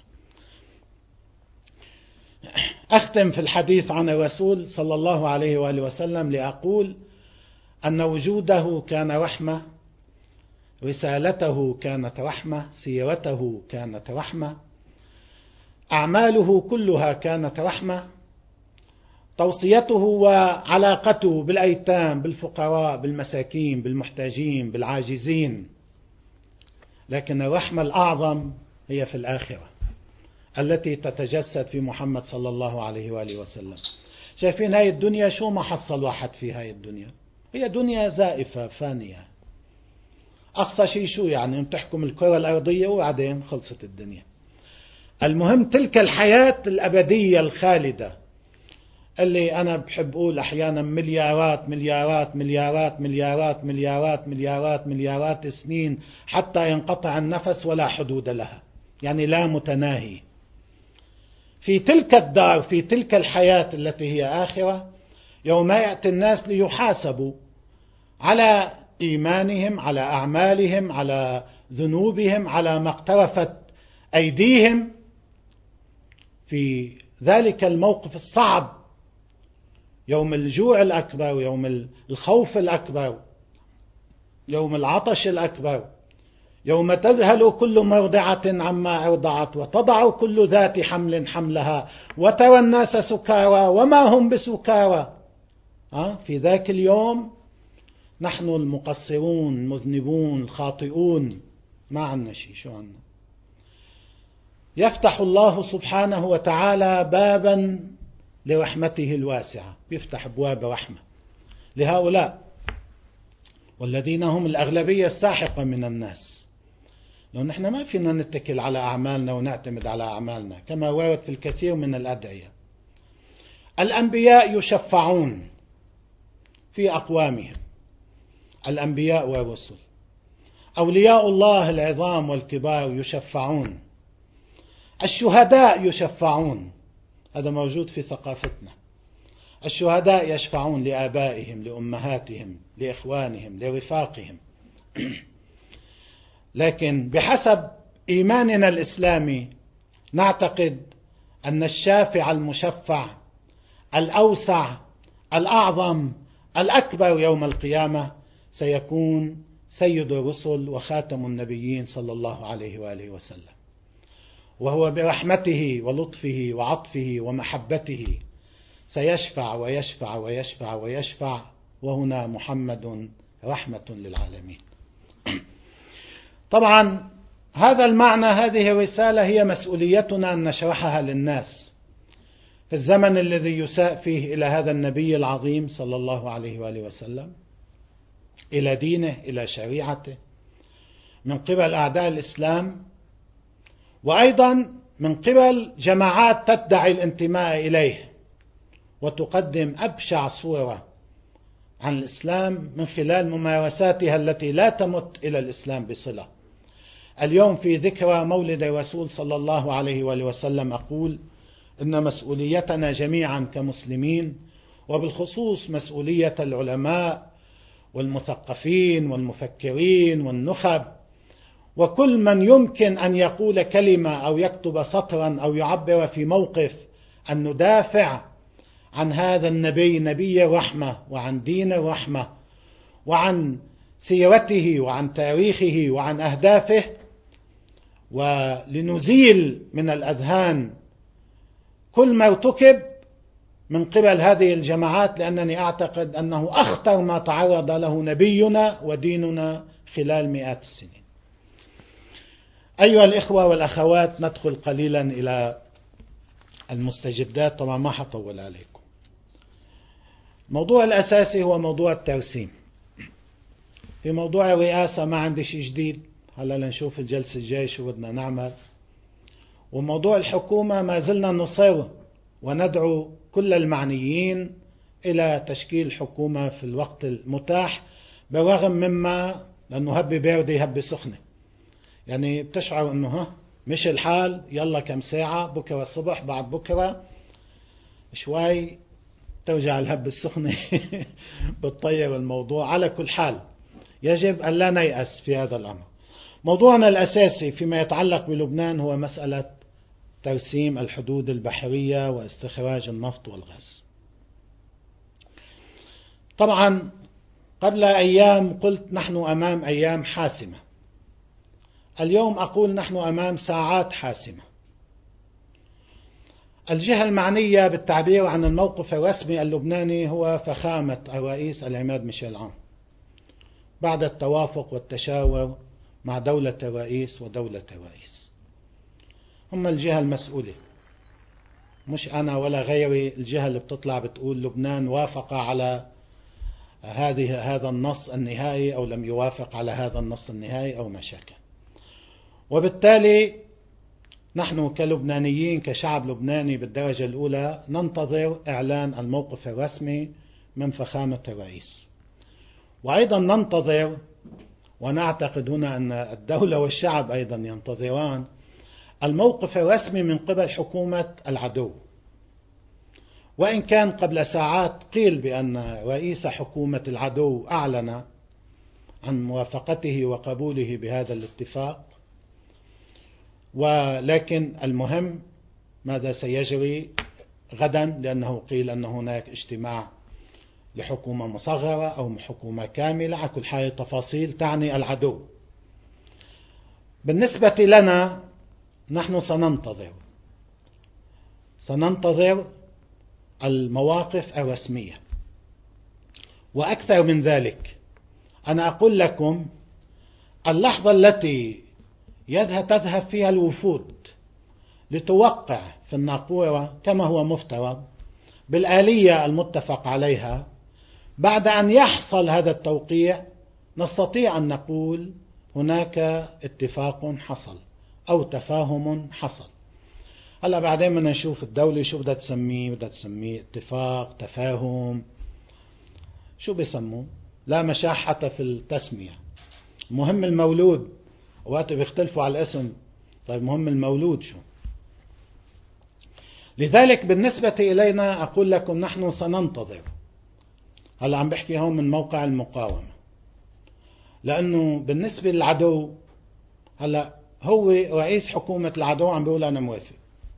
أختم في الحديث عن الرسول صلى الله عليه وآله وسلم لأقول أن وجوده كان رحمة، رسالته كانت رحمة، سيرته كانت رحمة، أعماله كلها كانت رحمة، توصيته وعلاقته بالأيتام، بالفقراء، بالمساكين، بالمحتاجين، بالعاجزين. لكن الرحمة الأعظم هي في الآخرة التي تتجسد في محمد صلى الله عليه وآله وسلم. شايفين هاي الدنيا شو ما حصل واحد في هاي الدنيا؟ هي دنيا زائفة فانية. أقصى شيء شو يعني؟ تحكم الكرة الأرضية وبعدين خلصت الدنيا. المهم تلك الحياة الأبدية الخالدة اللي أنا بحب أقول أحيانا مليارات مليارات مليارات مليارات مليارات مليارات مليارات سنين حتى ينقطع النفس ولا حدود لها، يعني لا متناهي. في تلك الدار، في تلك الحياة التي هي آخرة، يوم يأتي الناس ليحاسبوا على إيمانهم، على أعمالهم، على ذنوبهم، على ما اقترفت أيديهم في ذلك الموقف الصعب، يوم الجوع الأكبر، يوم الخوف الأكبر، يوم العطش الأكبر، يوم تذهل كل مرضعة عما أرضعت وتضع كل ذات حمل حملها وترى الناس سكارى وما هم بسكارى. في ذاك اليوم نحن المقصرون المذنبون الخاطئون ما عنا شيء. شو عنا؟ يفتح الله سبحانه وتعالى بابا لرحمته الواسعة، يفتح أبواب رحمة لهؤلاء والذين هم الأغلبية الساحقة من الناس. لأن نحن ما فينا نتكل على أعمالنا ونعتمد على أعمالنا كما ورد في الكثير من الأدعية. الأنبياء يشفعون في أقوامهم، الأنبياء والرسل، أولياء الله العظام والكبار يشفعون، الشهداء يشفعون، هذا موجود في ثقافتنا. الشهداء يشفعون لآبائهم، لأمهاتهم، لإخوانهم، لرفاقهم. لكن بحسب إيماننا الإسلامي نعتقد أن الشافع المشفع الأوسع الأعظم الأكبر يوم القيامة سيكون سيد الرسل وخاتم النبيين صلى الله عليه وآله وسلم، وهو برحمته ولطفه وعطفه ومحبته سيشفع ويشفع ويشفع ويشفع، وهنا محمد رحمة للعالمين. طبعا هذا المعنى، هذه الرسالة هي مسؤوليتنا أن نشرحها للناس في الزمن الذي يساء فيه إلى هذا النبي العظيم صلى الله عليه وآله وسلم، إلى دينه، إلى شريعته، من قبل أعداء الإسلام، وأيضا من قبل جماعات تدعي الانتماء إليه وتقدم أبشع صورة عن الإسلام من خلال ممارساتها التي لا تمت إلى الإسلام بصلة. اليوم في ذكرى مولد الرسول صلى الله عليه وآله وسلم أقول إن مسؤوليتنا جميعا كمسلمين، وبالخصوص مسؤولية العلماء والمثقفين والمفكرين والنخب وكل من يمكن أن يقول كلمة أو يكتب سطرا أو يعبر في موقف، أن ندافع عن هذا النبي، نبي الرحمة، وعن دين الرحمة، وعن سيرته، وعن تاريخه، وعن أهدافه، ولنزيل من الأذهان كل ما ارتكب من قبل هذه الجماعات، لأنني أعتقد أنه أخطر ما تعرض له نبينا وديننا خلال مئات السنين. أيها الإخوة والأخوات، ندخل قليلا إلى المستجدات، طبعا ما حطول عليكم. الموضوع الأساسي هو موضوع الترسيم. في موضوع الرئاسة ما عندي شيء جديد، هلا لنشوف الجلسة الجاية شو بدنا نعمل. وموضوع الحكومة ما زلنا نصر وندعو كل المعنيين إلى تشكيل حكومة في الوقت المتاح، بالرغم مما لأنه هبة باردة هبة سخنة، يعني بتشعر أنه مش الحال، يلا كم ساعة، بكرة الصبح بعد بكرة شوي ترجع الهبة السخنة بتطير الموضوع. على كل حال يجب أن لا نيأس في هذا الأمر. موضوعنا الأساسي فيما يتعلق بلبنان هو مسألة ترسيم الحدود البحرية واستخراج النفط والغاز. طبعا قبل أيام قلت نحن أمام أيام حاسمة، اليوم أقول نحن أمام ساعات حاسمة. الجهة المعنية بالتعبير عن الموقف الرسمي اللبناني هو فخامة الرئيس العماد ميشيل عون، بعد التوافق والتشاور مع دولة الرئيس ودولة الرئيس. هم الجهة المسؤولة، مش أنا ولا غيري، الجهة اللي بتطلع بتقول لبنان وافق على هذا النص النهائي أو لم يوافق على هذا النص النهائي أو ما شاكل. وبالتالي نحن كلبنانيين كشعب لبناني بالدرجة الأولى ننتظر إعلان الموقف الرسمي من فخامة الرئيس، وأيضا ننتظر، ونعتقد هنا أن الدولة والشعب أيضا ينتظران الموقف الرسمي من قبل حكومة العدو. وإن كان قبل ساعات قيل بأن رئيس حكومة العدو أعلن عن موافقته وقبوله بهذا الاتفاق، ولكن المهم ماذا سيجري غدا، لأنه قيل أن هناك اجتماع لحكومة مصغرة أو حكومة كاملة. على كل حال تفاصيل تعني العدو. بالنسبة لنا نحن سننتظر المواقف الرسمية. وأكثر من ذلك، أنا أقول لكم اللحظة التي تذهب فيها الوفود لتوقع في الناقورة كما هو مفترض بالآلية المتفق عليها، بعد أن يحصل هذا التوقيع نستطيع أن نقول هناك اتفاق حصل أو تفاهم حصل. هلا بعدين بدنا نشوف الدولة شو بدها تسميه اتفاق، تفاهم، شو بيسموه، لا مشاحة في التسمية. مهم المولود، وقت بيختلفوا على الاسم، طيب مهم المولود شو. لذلك بالنسبة إلينا أقول لكم نحن سننتظر. هلا عم بحكي هون من موقع المقاومة، لأنه بالنسبة للعدو هلا هو رئيس حكومة العدو عم بيقول أنا موافق.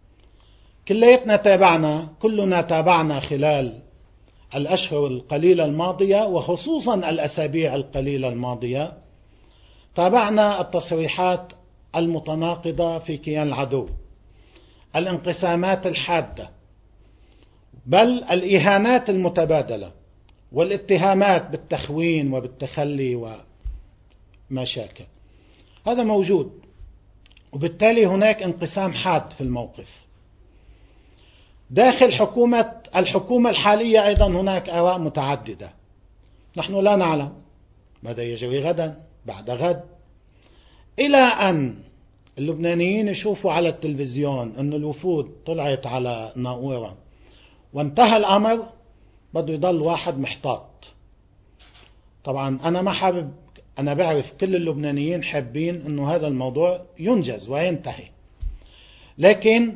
كلنا تابعنا خلال الأشهر القليلة الماضية، وخصوصا الأسابيع القليلة الماضية، تابعنا التصريحات المتناقضة في كيان العدو، الانقسامات الحادة، بل الإهانات المتبادلة والاتهامات بالتخوين وبالتخلي وما شاكل. هذا موجود، وبالتالي هناك انقسام حاد في الموقف. داخل الحكومة الحالية أيضا هناك آراء متعددة. نحن لا نعلم ماذا يجري غدا بعد غد، إلى أن اللبنانيين يشوفوا على التلفزيون أن الوفود طلعت على ناقورة وانتهى الأمر بده يضل واحد محتاط. طبعا أنا ما حابب، أنا بعرف كل اللبنانيين حابين أنه هذا الموضوع ينجز وينتهي، لكن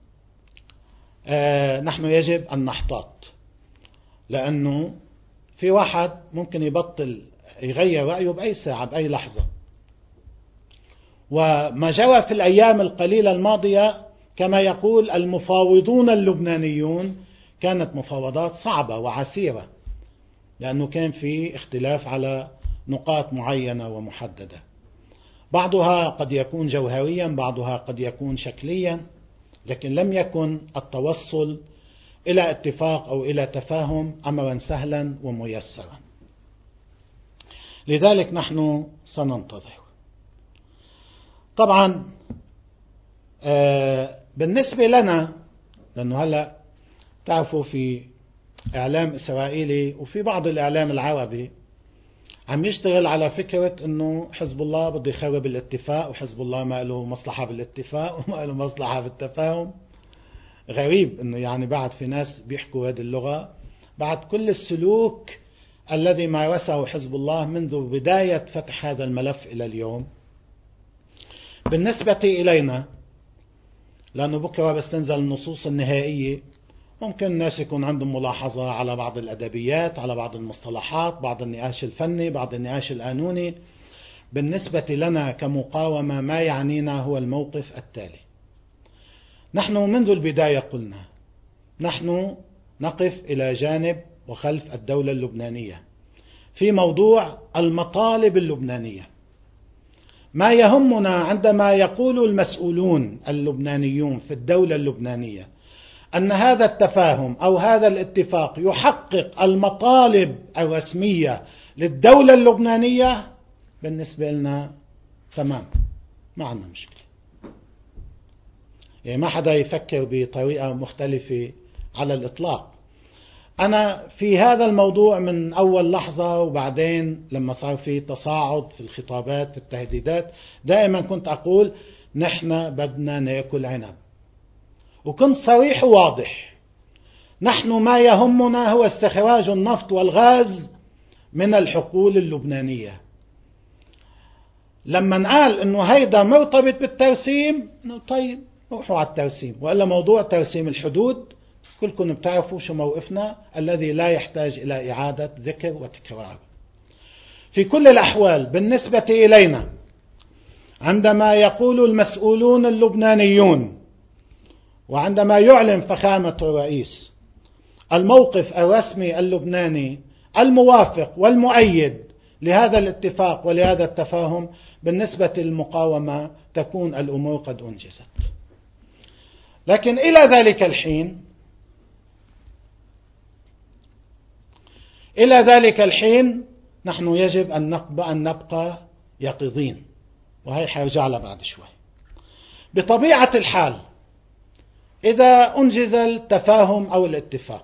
نحن يجب أن نحتاط، لأنه في واحد ممكن يبطل يغير رأيه بأي ساعة بأي لحظة. وما جرى في الأيام القليلة الماضية كما يقول المفاوضون اللبنانيون كانت مفاوضات صعبة وعسيرة، لأنه كان في اختلاف على نقاط معينة ومحددة، بعضها قد يكون جوهريا، بعضها قد يكون شكليا، لكن لم يكن التوصل إلى اتفاق أو إلى تفاهم أمرا سهلا وميسرا. لذلك نحن سننتظر. طبعا بالنسبة لنا، لأنه هلأ تعرفوا في إعلام إسرائيلي وفي بعض الإعلام العربي عم يشتغل على فكرة أنه حزب الله بده يخرب الاتفاق، وحزب الله ما له مصلحة بالاتفاق وما له مصلحة بالتفاهم. غريب أنه يعني بعد في ناس بيحكوا هذه اللغة بعد كل السلوك الذي مارسه حزب الله منذ بداية فتح هذا الملف إلى اليوم. بالنسبة إلينا، لأنه بكرة بس تنزل النصوص النهائية، ممكن الناس يكون عندهم ملاحظة على بعض الأدبيات، على بعض المصطلحات، بعض النقاش الفني، بعض النقاش القانوني. بالنسبة لنا كمقاومة ما يعنينا هو الموقف التالي: نحن منذ البداية قلنا نحن نقف إلى جانب وخلف الدولة اللبنانية في موضوع المطالب اللبنانية. ما يهمنا عندما يقول المسؤولون اللبنانيون في الدولة اللبنانية أن هذا التفاهم أو هذا الاتفاق يحقق المطالب الرسمية للدولة اللبنانية، بالنسبة لنا تمام، ما عندنا مشكلة. يعني ما حدا يفكر بطريقة مختلفة على الإطلاق. أنا في هذا الموضوع من أول لحظة، وبعدين لما صار في تصاعد في الخطابات في التهديدات دائما كنت أقول نحن بدنا ناكل عنب، وكنت صريح وواضح. نحن ما يهمنا هو استخراج النفط والغاز من الحقول اللبنانية. لما قال انه هيدا مرتبط بالترسيم، طيب روحوا على الترسيم، وإلا موضوع ترسيم الحدود كلكم بتعرفوا شو موقفنا الذي لا يحتاج إلى إعادة ذكر وتكرار. في كل الأحوال بالنسبة إلينا، عندما يقول المسؤولون اللبنانيون وعندما يعلن فخامة الرئيس الموقف الرسمي اللبناني الموافق والمؤيد لهذا الاتفاق ولهذا التفاهم، بالنسبة للمقاومة تكون الأمور قد أنجزت. لكن إلى ذلك الحين نحن يجب أن نبقى يقظين، وهي حيرجع لها بعد شوي. بطبيعة الحال إذا أنجز التفاهم أو الاتفاق،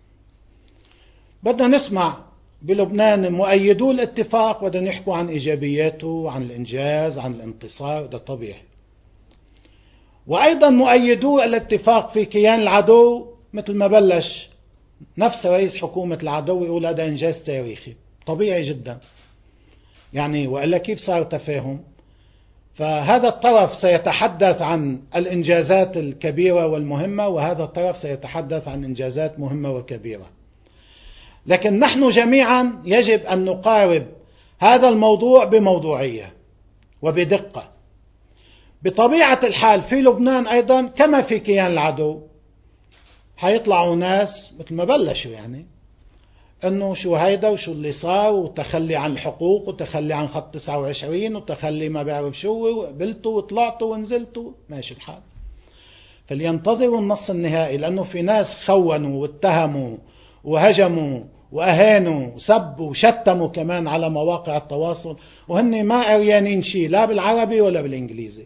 بدنا نسمع بلبنان مؤيدو الاتفاق بدنا يحكوا عن إيجابياته، عن الإنجاز، عن الانتصار، ده طبيعي. وأيضا مؤيدو الاتفاق في كيان العدو، مثل ما بلش نفس رئيس حكومة العدو يقول هذا إنجاز تاريخي، طبيعي جدا يعني، وإلا كيف صار تفاهم؟ فهذا الطرف سيتحدث عن الإنجازات الكبيرة والمهمة، وهذا الطرف سيتحدث عن إنجازات مهمة وكبيرة. لكن نحن جميعا يجب أن نقارب هذا الموضوع بموضوعية وبدقة. بطبيعة الحال في لبنان أيضا كما في كيان العدو حيطلعوا ناس مثل ما بلشوا يعني انه شو هيدا وشو اللي صار، وتخلي عن الحقوق، وتخلي عن خط 29، وتخلي ما بعرف شو، وقبلتوا وطلعتوا ونزلتوا، ماشي الحال. فلينتظروا النص النهائي، لانه في ناس خونوا واتهموا وهجموا واهانوا وسبوا وشتموا كمان على مواقع التواصل، وهن ما قريانين شيء لا بالعربي ولا بالانجليزي.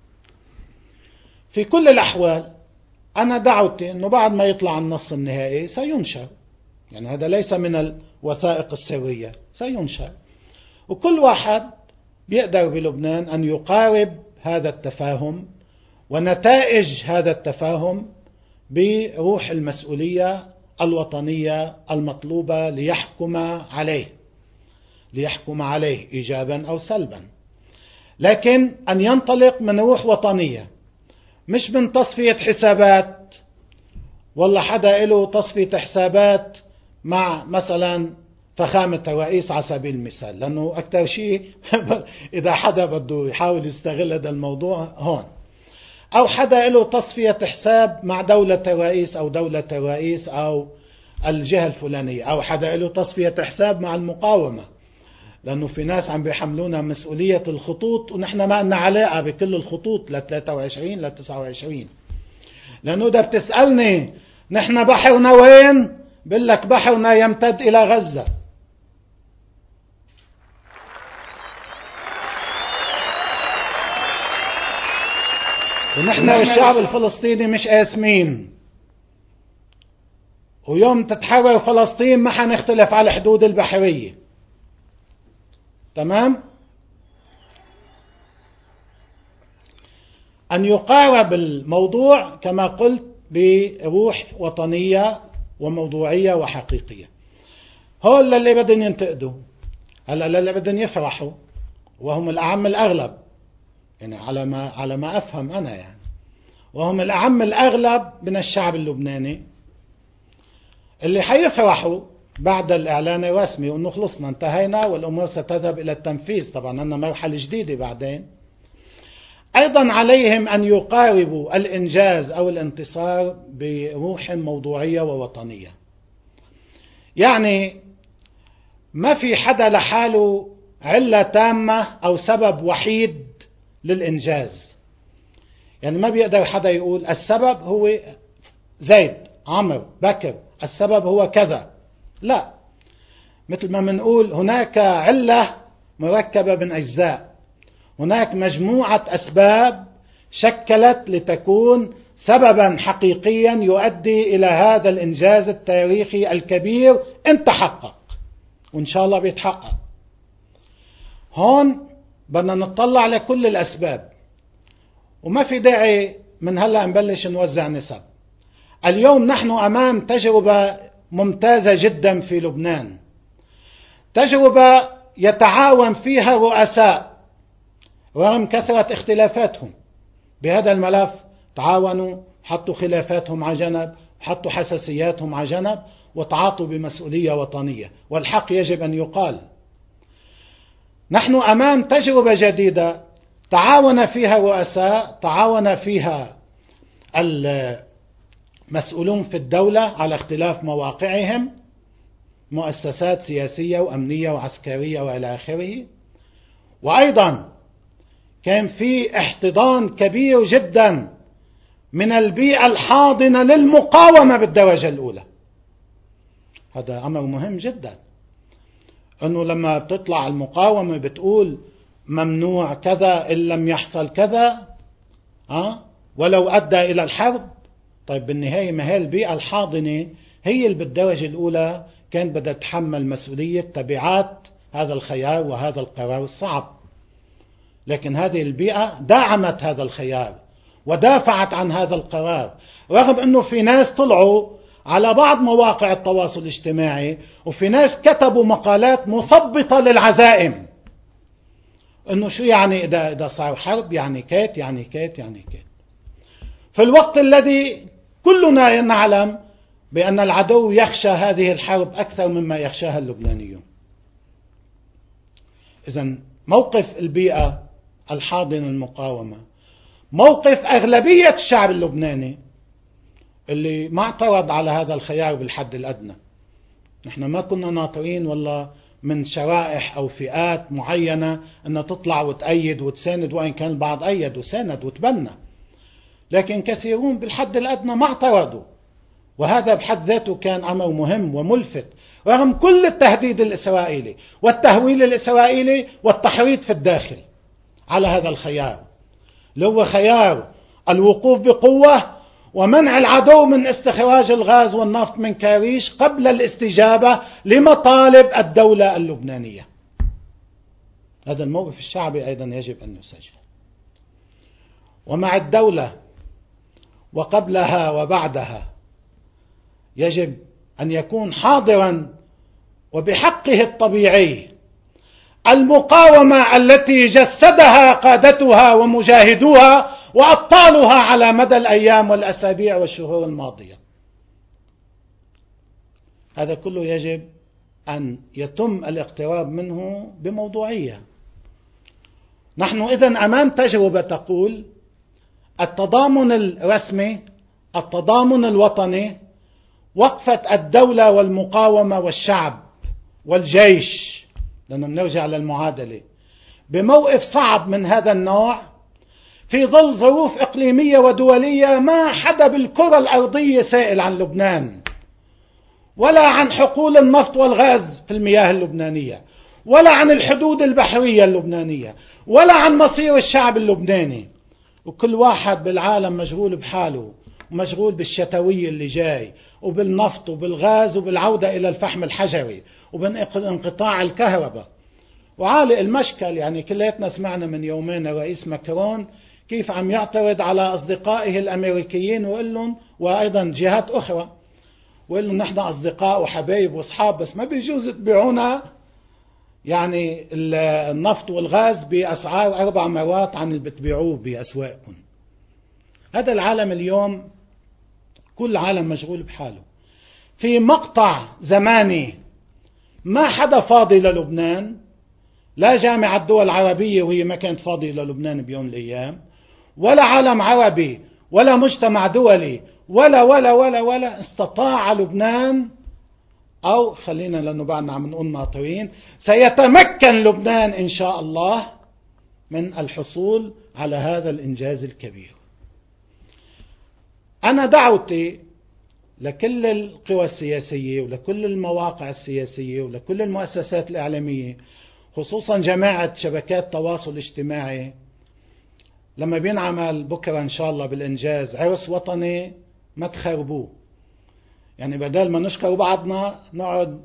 في كل الاحوال انا دعوتي انه بعد ما يطلع النص النهائي سينشر، يعني هذا ليس من الوثائق السرية، سينشر، وكل واحد بيقدر بلبنان أن يقارب هذا التفاهم ونتائج هذا التفاهم بروح المسؤولية الوطنية المطلوبة ليحكم عليه إيجابا أو سلبا، لكن أن ينطلق من روح وطنية، مش من تصفية حسابات، والله حدا له تصفية حسابات مع مثلا فخامة الرئيس على سبيل المثال، لأنه أكثر شيء إذا حدا بده يحاول يستغل هذا الموضوع هون، أو حدا له تصفية حساب مع دولة الرئيس أو دولة الرئيس أو الجهة الفلانية، أو حدا له تصفية حساب مع المقاومة، لأنه في ناس عم بيحملونا مسؤولية الخطوط ونحن ما لنا علاقة بكل الخطوط ل 23 ل 29. لأنه إذا بتسألني نحن بحرنا وين؟ بقول لك بحرنا يمتد إلى غزة. ونحن الشعب الفلسطيني مش قاسمين، ويوم تتحرر فلسطين ما حنختلف على الحدود البحرية. تمام؟ أن يقارب الموضوع كما قلت بروح وطنية وموضوعية وحقيقية. هول اللي بدهم ينتقدوا، هلا اللي بدهم يفرحوا، وهم الأعم الأغلب، يعني على ما أفهم أنا، يعني وهم الأعم الأغلب من الشعب اللبناني، اللي حيفرحوا بعد الإعلان الرسمي وأنه خلصنا انتهينا والأمور ستذهب إلى التنفيذ. طبعا أننا مرحلة جديدة بعدين. أيضا عليهم أن يقاربوا الإنجاز أو الانتصار بروح موضوعية ووطنية. يعني ما في حدا لحاله علة تامة أو سبب وحيد للإنجاز. يعني ما بيقدر حدا يقول السبب هو زيد، عمرو، بكر، السبب هو كذا. لا، مثل ما منقول هناك علة مركبة من أجزاء، هناك مجموعة أسباب شكلت لتكون سببا حقيقيا يؤدي إلى هذا الإنجاز التاريخي الكبير إن تحقق، وإن شاء الله بيتحقق. هون بدنا نطلع لكل الأسباب، وما في داعي من هلأ نبلش نوزع نسب. اليوم نحن أمام تجربة ممتازة جدا في لبنان، تجربة يتعاون فيها رؤساء رغم كثرة اختلافاتهم بهذا الملف، تعاونوا، حطوا خلافاتهم على جنب، حطوا حساسياتهم على جنب، وتعاطوا بمسؤولية وطنية، والحق يجب أن يقال. نحن أمام تجربة جديدة تعاون فيها رؤساء، تعاون فيها المسؤولون في الدولة على اختلاف مواقعهم، مؤسسات سياسية وأمنية وعسكرية وإلى آخره. وأيضا كان في احتضان كبير جدا من البيئة الحاضنة للمقاومة بالدرجة الأولى. هذا أمر مهم جدا، أنه لما بتطلع المقاومة بتقول ممنوع كذا إن لم يحصل كذا، ولو أدى إلى الحرب. طيب بالنهاية ما هي البيئة الحاضنة هي اللي بالدرجة الأولى كانت بدها تتحمل مسؤولية تبعات هذا الخيار وهذا القرار الصعب. لكن هذه البيئة دعمت هذا الخيار ودافعت عن هذا القرار، رغم أنه في ناس طلعوا على بعض مواقع التواصل الاجتماعي وفي ناس كتبوا مقالات مثبطة للعزائم، أنه شو يعني إذا صار حرب يعني كيت يعني كيت يعني كيت، في الوقت الذي كلنا نعلم بأن العدو يخشى هذه الحرب أكثر مما يخشاها اللبنانيون. إذن موقف البيئة الحاضنة المقاومة، موقف أغلبية الشعب اللبناني اللي ما اعترض على هذا الخيار بالحد الأدنى. نحن ما كنا ناطرين والله من شرائح أو فئات معينة أن تطلع وتأيد وتساند، وإن كان البعض أيد وساند وتبنى، لكن كثيرون بالحد الأدنى ما اعترضوا، وهذا بحد ذاته كان أمر مهم وملفت، رغم كل التهديد الإسرائيلي والتهويل الإسرائيلي والتحريض في الداخل على هذا الخيار، اللي هو خيار الوقوف بقوة ومنع العدو من استخراج الغاز والنفط من كاريش قبل الاستجابة لمطالب الدولة اللبنانية. هذا الموقف الشعبي أيضا يجب أن يسجل. ومع الدولة وقبلها وبعدها يجب أن يكون حاضرا وبحقه الطبيعي المقاومة التي جسدها قادتها ومجاهدوها وأبطالها على مدى الأيام والأسابيع والشهور الماضية. هذا كله يجب أن يتم الاقتراب منه بموضوعية. نحن إذن أمام تجربة تقول التضامن الرسمي، التضامن الوطني، وقفة الدولة والمقاومة والشعب والجيش، لأنه بنرجع للمعادلة، بموقف صعب من هذا النوع في ظل ظروف إقليمية ودولية ما حدا بالكرة الأرضية سائل عن لبنان، ولا عن حقول النفط والغاز في المياه اللبنانية، ولا عن الحدود البحرية اللبنانية، ولا عن مصير الشعب اللبناني. وكل واحد بالعالم مشغول بحاله، ومشغول بالشتوية اللي جاي، وبالنفط وبالغاز، وبالعودة إلى الفحم الحجري، وبانقطاع الكهرباء. وعالق المشكل، يعني كلياتنا سمعنا من يومين الرئيس ماكرون كيف عم يعترض على أصدقائه الأمريكيين ويقول لهم، وأيضا جهات أخرى، ويقول لهم نحن أصدقاء وحبايب وأصحاب، بس ما بيجوز تبيعونا يعني النفط والغاز بأسعار 4 مرات عن اللي بتبيعوه بأسواقكم. هذا العالم اليوم كل عالم مشغول بحاله في مقطع زماني، ما حدا فاضي للبنان، لا جامعة الدول العربية وهي ما كانت فاضية للبنان بيوم من الأيام، ولا عالم عربي، ولا مجتمع دولي، ولا استطاع لبنان، أو خلينا لأنه بعدنا عم نقول ناطرين، سيتمكن لبنان إن شاء الله من الحصول على هذا الإنجاز الكبير. أنا دعوتي لكل القوى السياسية ولكل المواقع السياسية ولكل المؤسسات الإعلامية، خصوصا جماعة شبكات التواصل الاجتماعي، لما بينعمل بكرة إن شاء الله بالإنجاز عرس وطني ما تخربوه. يعني بدل ما نشكر بعضنا نقعد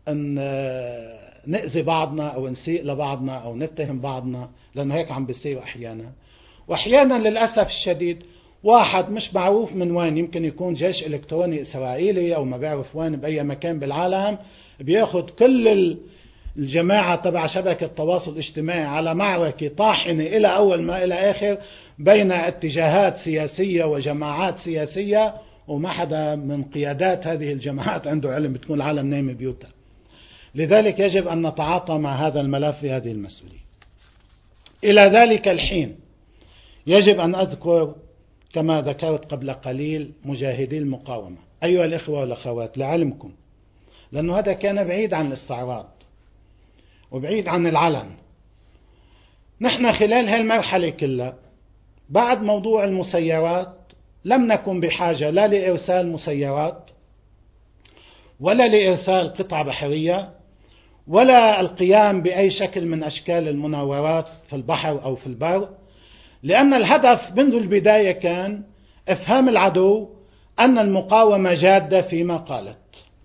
نأذي بعضنا أو نسيء لبعضنا أو نتهم بعضنا، لأنه هيك عم بيصير أحيانا. وأحيانا للأسف الشديد واحد مش معروف من وين، يمكن يكون جيش إلكتروني إسرائيلي أو ما بعرف وين بأي مكان بالعالم، بياخد كل الجماعة تبع شبكة التواصل الاجتماعي على معركة طاحنة إلى أول ما إلى آخر بين اتجاهات سياسية وجماعات سياسية، وما حدا من قيادات هذه الجماعات عنده علم، بتكون العالم نايمة بيوتها. لذلك يجب أن نتعاطى مع هذا الملف بهذه المسؤولية. إلى ذلك الحين يجب أن أذكر كما ذكرت قبل قليل مجاهدي المقاومة. أيها الإخوة والأخوات، لعلمكم، لأنه هذا كان بعيد عن الاستعراض وبعيد عن العلن، نحن خلال هالمرحلة كلها بعد موضوع المسيرات لم نكن بحاجة لا لإرسال مسيرات ولا لإرسال قطع بحرية ولا القيام بأي شكل من أشكال المناورات في البحر أو في البر، لأن الهدف منذ البداية كان إفهام العدو أن المقاومة جادة فيما قالت.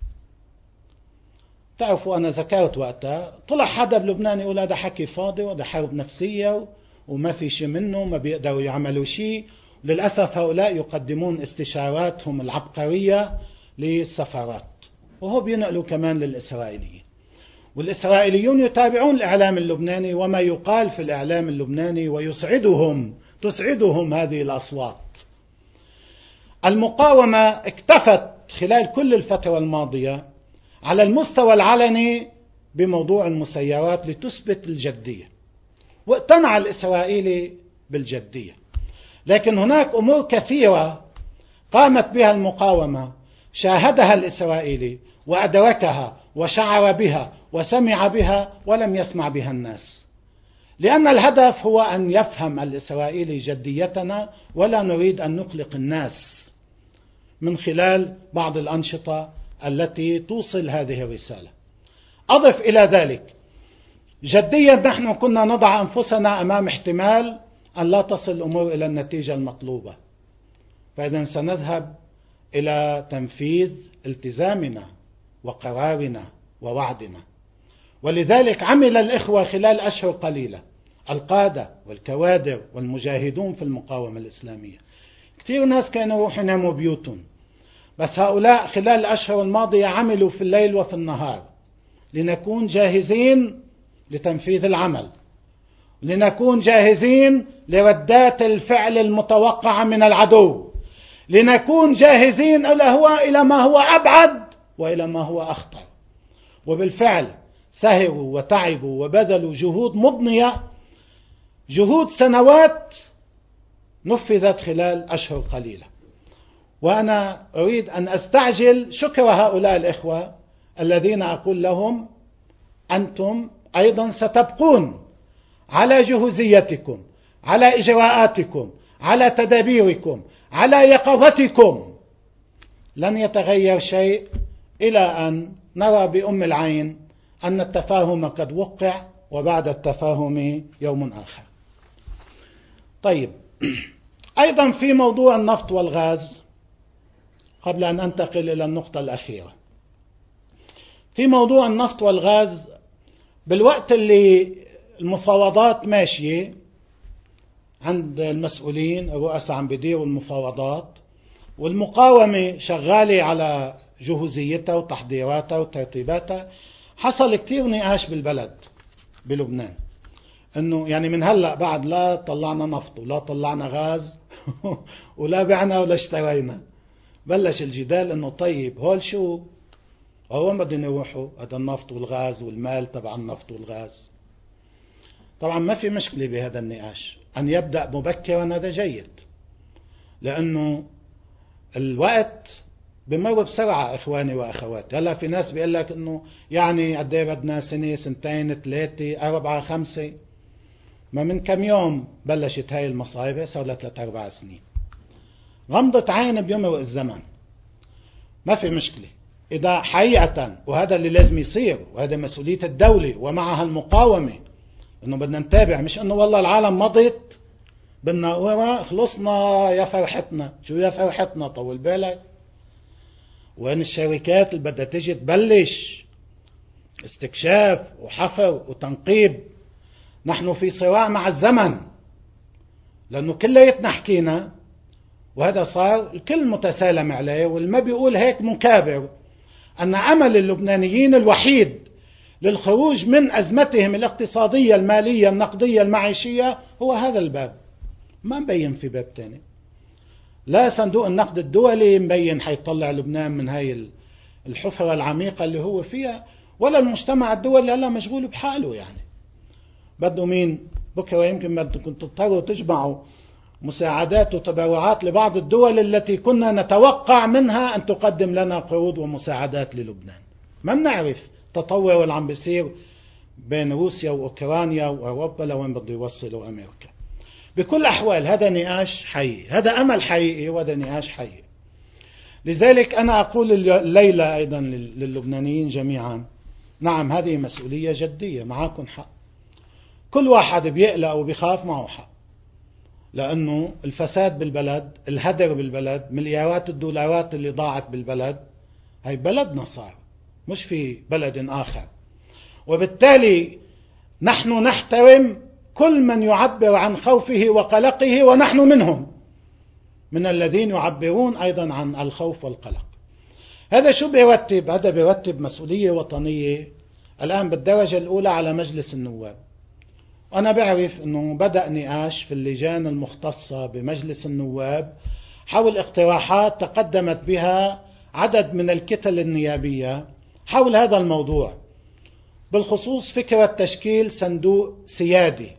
تعرفوا أنا ذكرت وقتها طلع حدا بلبنان يقول هذا حكي فاضي وهذا حرب نفسية وما في شيء منه، ما بيقدروا يعملوا شيء. للأسف هؤلاء يقدمون استشاراتهم العبقرية للسفارات، وهو بينقلوا كمان للإسرائيليين، والإسرائيليون يتابعون الإعلام اللبناني وما يقال في الإعلام اللبناني تسعدهم هذه الأصوات. المقاومة اكتفت خلال كل الفترة الماضية على المستوى العلني بموضوع المسيرات لتثبت الجدية، واقتنع الإسرائيلي بالجدية، لكن هناك أمور كثيرة قامت بها المقاومة شاهدها الإسرائيلي وأدركها وشعر بها وسمع بها ولم يسمع بها الناس، لأن الهدف هو أن يفهم الإسرائيلي جديتنا، ولا نريد أن نقلق الناس من خلال بعض الأنشطة التي توصل هذه الرسالة. أضف إلى ذلك جديا نحن كنا نضع أنفسنا أمام احتمال أن لا تصل الأمور إلى النتيجة المطلوبة، فإذا سنذهب إلى تنفيذ التزامنا وقرارنا ووعدنا. ولذلك عمل الإخوة خلال أشهر قليلة، القادة والكوادر والمجاهدون في المقاومة الإسلامية، كثير ناس كانوا يروحوا يناموا بيوتهم، بس هؤلاء خلال الأشهر الماضية عملوا في الليل وفي النهار لنكون جاهزين لتنفيذ العمل، لنكون جاهزين لردات الفعل المتوقعة من العدو، لنكون جاهزين إلى ما هو أبعد وإلى ما هو أخطر. وبالفعل سهروا وتعبوا وبذلوا جهود مضنية، جهود سنوات نفذت خلال أشهر قليلة. وأنا أريد أن أستعجل شكر هؤلاء الإخوة الذين أقول لهم أنتم أيضا ستبقون على جهوزيتكم، على إجراءاتكم، على تدابيركم، على يقظتكم. لن يتغير شيء إلى أن نرى بأم العين أن التفاهم قد وقع، وبعد التفاهم يوم آخر. طيب، أيضا في موضوع النفط والغاز، قبل أن أنتقل إلى النقطة الأخيرة، في موضوع النفط والغاز بالوقت اللي المفاوضات ماشية عند المسؤولين الرؤساء عم بيديروا المفاوضات، والمقاومة شغالة على جهوزيتها وتحضيراتها وترتيباتها، حصل كتير نقاش بالبلد بلبنان انه يعني من هلأ بعد لا طلعنا نفط ولا طلعنا غاز ولا بعنا ولا اشترينا، بلش الجدال انه طيب هول شو هو ما بدنا يروحوا هذا النفط والغاز والمال تبع النفط والغاز. طبعا ما في مشكلة بهذا النقاش، أن يبدأ مبكرا هذا جيد، لأنه الوقت بمر بسرعة إخواني وأخواتي. هلا في ناس بيقول لك إنه يعني قد ايه بدنا سنة سنتين ثلاثة أربعة خمسة، ما من كم يوم بلشت هاي المصايبة، صار لها 3-4 سنين. غمضة عين بيمرق الزمن، ما في مشكلة إذا حقيقة، وهذا اللي لازم يصير، وهذا مسؤولية الدولة ومعها المقاومة، إنه بدنا نتابع، مش إنه والله العالم مضت بدنا خلصنا يا فرحتنا. شو يا فرحتنا؟ طول بالك، وين الشركات اللي بدها تجي تبلش استكشاف وحفر وتنقيب؟ نحن في صراع مع الزمن، لأنه كلياتنا حكينا وهذا صار الكل متسالم عليه، والما بيقول هيك مكابر، أن أمل اللبنانيين الوحيد للخروج من أزمتهم الاقتصادية المالية النقدية المعيشية هو هذا الباب، ما مبين في باب تاني. لا صندوق النقد الدولي مبين حيطلع لبنان من هاي الحفرة العميقة اللي هو فيها، ولا المجتمع الدولي هلا مشغول بحاله. يعني بده مين بكرة؟ يمكن بدكم تضطروا تجمعوا مساعدات وتبرعات لبعض الدول التي كنا نتوقع منها أن تقدم لنا قروض ومساعدات للبنان. ما بنعرف التطور اللي عم بيصير بين روسيا وأوكرانيا وأوروبا لوين بده يوصلوا أمريكا. بكل أحوال هذا نقاش حقيقي، هذا أمل حقيقي، وهذا نقاش حقيقي. لذلك أنا أقول الليلة أيضا للبنانيين جميعا، نعم هذه مسؤولية جدية، معاكم حق، كل واحد بيقلق وبيخاف معه حق، لأنه الفساد بالبلد، الهدر بالبلد، مليارات الدولارات اللي ضاعت بالبلد، هاي بلدنا صار، مش في بلد آخر. وبالتالي نحن نحترم كل من يعبر عن خوفه وقلقه، ونحن منهم، من الذين يعبرون أيضا عن الخوف والقلق. هذا شو بيرتب؟ هذا بيرتب مسؤولية وطنية الآن بالدرجة الأولى على مجلس النواب. أنا بعرف أنه بدأ نقاش في اللجان المختصة بمجلس النواب حول اقتراحات تقدمت بها عدد من الكتل النيابية حول هذا الموضوع، بالخصوص فكرة تشكيل صندوق سيادي.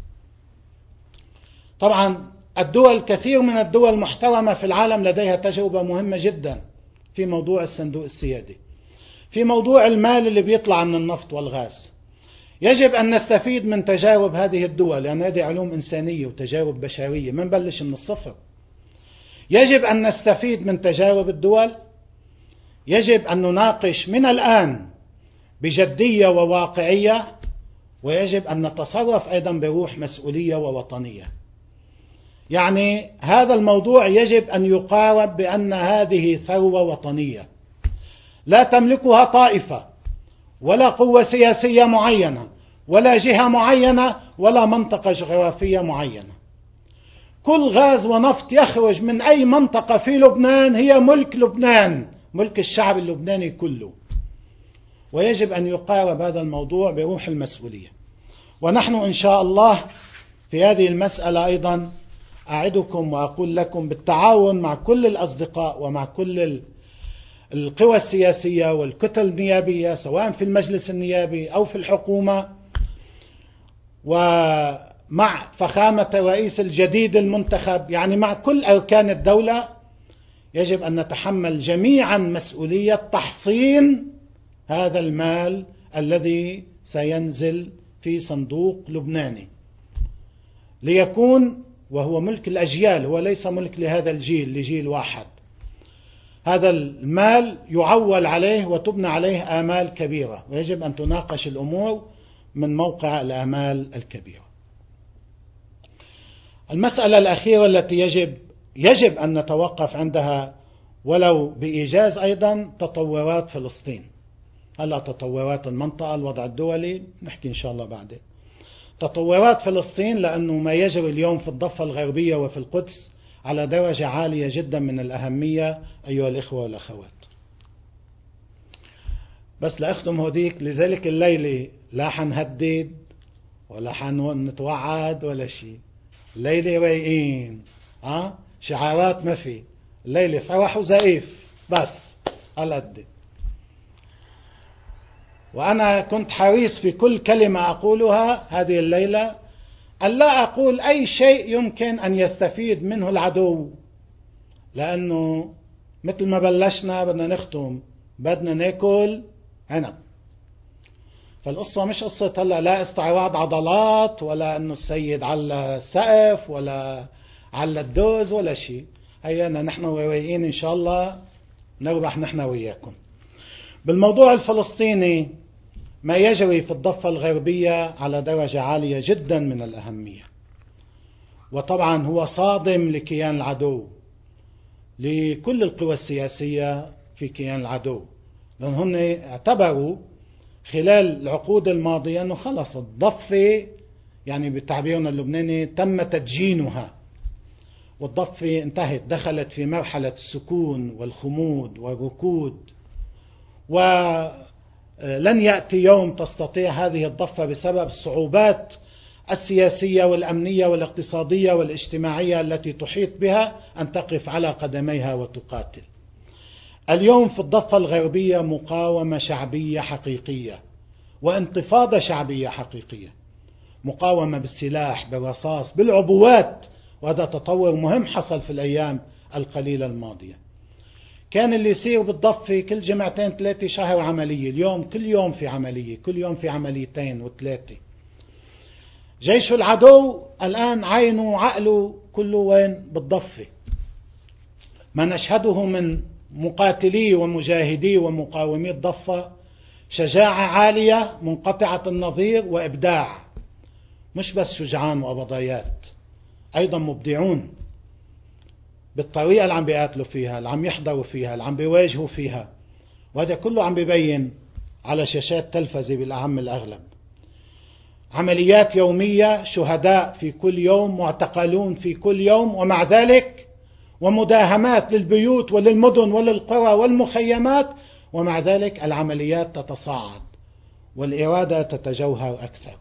طبعا الدول، كثير من الدول المحترمة في العالم لديها تجربة مهمة جدا في موضوع الصندوق السيادي، في موضوع المال اللي بيطلع من النفط والغاز. يجب أن نستفيد من تجارب هذه الدول، لأن هذه علوم إنسانية وتجارب بشرية، ما نبلش من الصفر. يجب أن نستفيد من تجارب الدول، يجب أن نناقش من الآن بجدية وواقعية، ويجب أن نتصرف أيضا بروح مسؤولية ووطنية. يعني هذا الموضوع يجب أن يقارب بأن هذه ثروة وطنية لا تملكها طائفة ولا قوة سياسية معينة ولا جهة معينة ولا منطقة جغرافية معينة. كل غاز ونفط يخرج من أي منطقة في لبنان هي ملك لبنان، ملك الشعب اللبناني كله، ويجب أن يقارب هذا الموضوع بروح المسؤولية. ونحن إن شاء الله في هذه المسألة أيضا أعدكم وأقول لكم بالتعاون مع كل الأصدقاء ومع كل القوى السياسية والكتل النيابية سواء في المجلس النيابي أو في الحكومة، ومع فخامة الرئيس الجديد المنتخب، يعني مع كل أركان الدولة، يجب أن نتحمل جميعا مسؤولية تحصين هذا المال الذي سينزل في صندوق لبناني ليكون، وهو ملك الأجيال، هو ليس ملك لهذا الجيل لجيل واحد. هذا المال يعول عليه وتبنى عليه آمال كبيرة، ويجب أن تناقش الأمور من موقع الآمال الكبيرة. المسألة الأخيرة التي يجب أن نتوقف عندها ولو بإيجاز أيضا تطورات فلسطين. هلا تطورات المنطقة، الوضع الدولي نحكي إن شاء الله بعدين. تطورات فلسطين، لأنه ما يجري اليوم في الضفة الغربية وفي القدس على درجة عالية جدا من الأهمية أيها الإخوة والأخوات. بس لأختم هوديك، لذلك الليلة لا حنهدد ولا حنتوعد ولا شيء، الليلة رايقين، شعارات ما في، الليلة فرح وزائف بس هالقد. وأنا كنت حريص في كل كلمة أقولها هذه الليلة أن لا أقول أي شيء يمكن أن يستفيد منه العدو، لأنه مثل ما بلشنا بدنا نختم، بدنا ناكل عنب. فالقصة مش قصة هلا لا استعراض عضلات ولا أنه السيد على السقف ولا على الدوز ولا شيء. هينا نحن ورايقين إن شاء الله نربح نحن وياكم. بالموضوع الفلسطيني، ما يجري في الضفة الغربية على درجة عالية جدا من الأهمية، وطبعا هو صادم لكيان العدو، لكل القوى السياسية في كيان العدو، لأن هم اعتبروا خلال العقود الماضية أنه خلص الضفة، يعني بتعبيرنا اللبناني، تم تدجينها، والضفة انتهت، دخلت في مرحلة السكون والخمود والركود، ولن يأتي يوم تستطيع هذه الضفة بسبب الصعوبات السياسية والأمنية والاقتصادية والاجتماعية التي تحيط بها أن تقف على قدميها وتقاتل. اليوم في الضفة الغربية مقاومة شعبية حقيقية وانتفاضة شعبية حقيقية، مقاومة بالسلاح، بالرصاص، بالعبوات، وهذا تطور مهم حصل في الأيام القليلة الماضية. كان اللي يصير بالضفة كل جمعتين ثلاثة شهر عملية، اليوم كل يوم في عملية، كل يوم في عمليتين وثلاثة. جيش العدو الآن عينه وعقله كله وين؟ بالضفة. ما نشهده من مقاتلي ومجاهدي ومقاومي الضفة شجاعة عالية منقطعة النظير وإبداع، مش بس شجعان وأبضايات، أيضا مبدعون بالطريقة اللي عم بيقاتلوا فيها، اللي عم يحضروا فيها، اللي عم بيواجهوا فيها، وهذا كله عم بيبين على شاشات تلفزة بالأهم الأغلب. عمليات يومية، شهداء في كل يوم، معتقلون في كل يوم، ومع ذلك ومداهمات للبيوت وللمدن وللقرى والمخيمات، ومع ذلك العمليات تتصاعد والإرادة تتجوهر أكثر.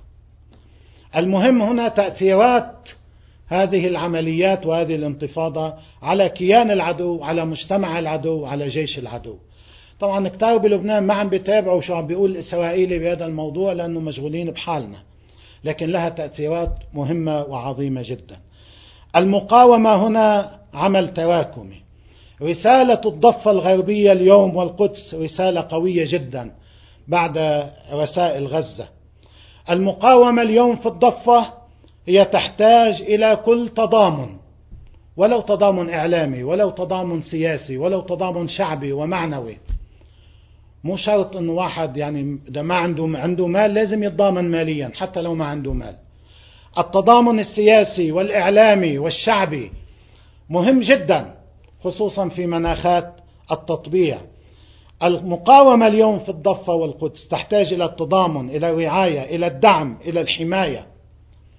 المهم هنا تأثيرات هذه العمليات وهذه الانتفاضة على كيان العدو، على مجتمع العدو، على جيش العدو. طبعا كتار بلبنان ما عم بيتابعوا شو عم بيقول الإسرائيلي بهذا الموضوع لأنه مشغولين بحالنا، لكن لها تأثيرات مهمة وعظيمة جدا. المقاومة هنا عمل تراكمي. رسالة الضفة الغربية اليوم والقدس رسالة قوية جدا بعد رسائل غزة. المقاومة اليوم في الضفة هي تحتاج إلى كل تضامن، ولو تضامن إعلامي، ولو تضامن سياسي، ولو تضامن شعبي ومعنوي. مو شرط أنه واحد يعني إذا ما عنده مال لازم يتضامن ماليا حتى لو ما عنده مال. التضامن السياسي والإعلامي والشعبي مهم جدا، خصوصا في مناخات التطبيع. المقاومة اليوم في الضفة والقدس تحتاج إلى التضامن، إلى الرعاية، إلى الدعم، إلى الحماية.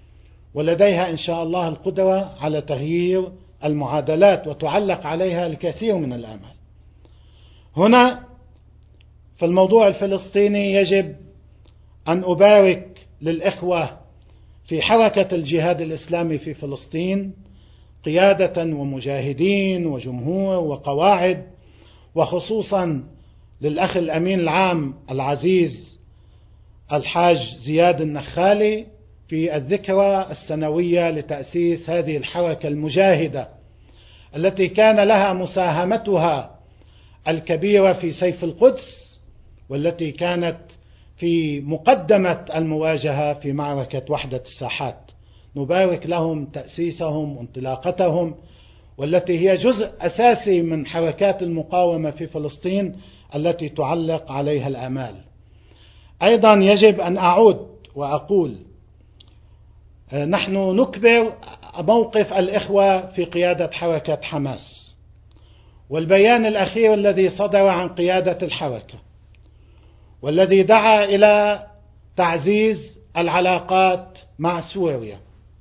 ولديها إن شاء الله القدرة على تغيير المعادلات، وتعلق عليها الكثير من الآمال. هنا في الموضوع الفلسطيني يجب أن أبارك للإخوة في حركة الجهاد الإسلامي في فلسطين قيادة ومجاهدين وجمهور وقواعد، وخصوصا للأخ الأمين العام العزيز الحاج زياد النخالي في الذكرى السنوية لتأسيس هذه الحركة المجاهدة التي كان لها مساهمتها الكبيرة في سيف القدس، والتي كانت في مقدمة المواجهة في معركة وحدة الساحات. نبارك لهم تأسيسهم وانطلاقتهم، والتي هي جزء أساسي من حركات المقاومة في فلسطين التي تعلق عليها الآمال. أيضا يجب أن أعود وأقول نحن نكبر موقف الإخوة في قيادة حركة حماس، والبيان الأخير الذي صدر عن قيادة الحركة والذي دعا إلى تعزيز العلاقات مع سوريا.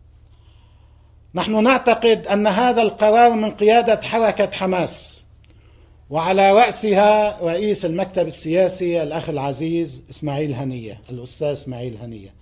نحن نعتقد أن هذا القرار من قيادة حركة حماس، وعلى رأسها رئيس المكتب السياسي الأخ العزيز إسماعيل هنية، الأستاذ إسماعيل هنية،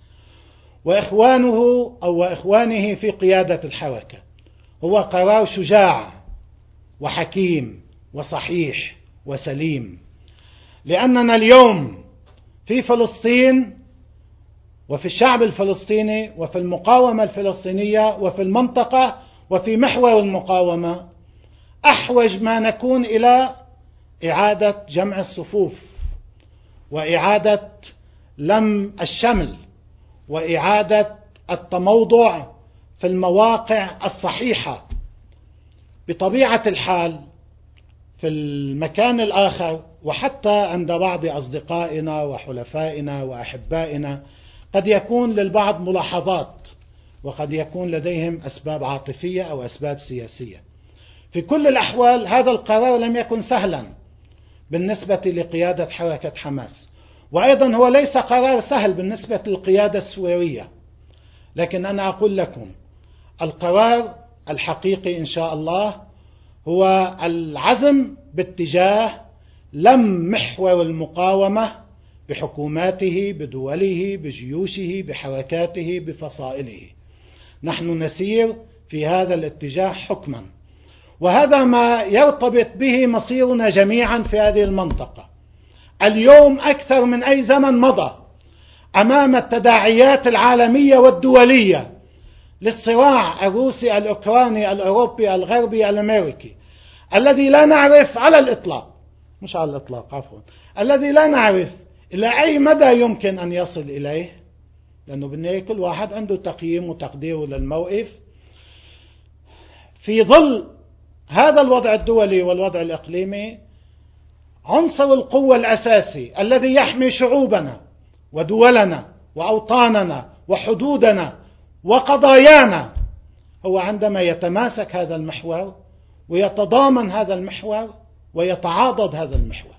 وإخوانه في قيادة الحركة، هو قرار شجاع وحكيم وصحيح وسليم، لأننا اليوم في فلسطين وفي الشعب الفلسطيني وفي المقاومة الفلسطينية وفي المنطقة وفي محور المقاومة أحوج ما نكون إلى إعادة جمع الصفوف، وإعادة لم الشمل، وإعادة التموضع في المواقع الصحيحة. بطبيعة الحال في المكان الآخر وحتى عند بعض أصدقائنا وحلفائنا وأحبائنا قد يكون للبعض ملاحظات، وقد يكون لديهم أسباب عاطفية أو أسباب سياسية. في كل الأحوال هذا القرار لم يكن سهلا بالنسبة لقيادة حركة حماس، وأيضا هو ليس قرار سهل بالنسبة للقيادة السورية. لكن أنا أقول لكم القرار الحقيقي إن شاء الله هو العزم باتجاه لم محور المقاومة بحكوماته، بدوله، بجيوشه، بحركاته، بفصائله. نحن نسير في هذا الاتجاه حكما، وهذا ما يرتبط به مصيرنا جميعا في هذه المنطقة. اليوم أكثر من أي زمن مضى أمام التداعيات العالمية والدولية للصراع الروسي الأوكراني الأوروبي الغربي الأمريكي، الذي لا نعرف على الإطلاق، مش على الإطلاق عفوا، الذي لا نعرف إلى أي مدى يمكن أن يصل إليه، لأنه بالنهاية كل واحد عنده تقييم وتقديره للموقف. في ظل هذا الوضع الدولي والوضع الإقليمي، عنصر القوة الأساسي الذي يحمي شعوبنا ودولنا وأوطاننا وحدودنا وقضايانا هو عندما يتماسك هذا المحور ويتضامن هذا المحور ويتعاضد هذا المحور.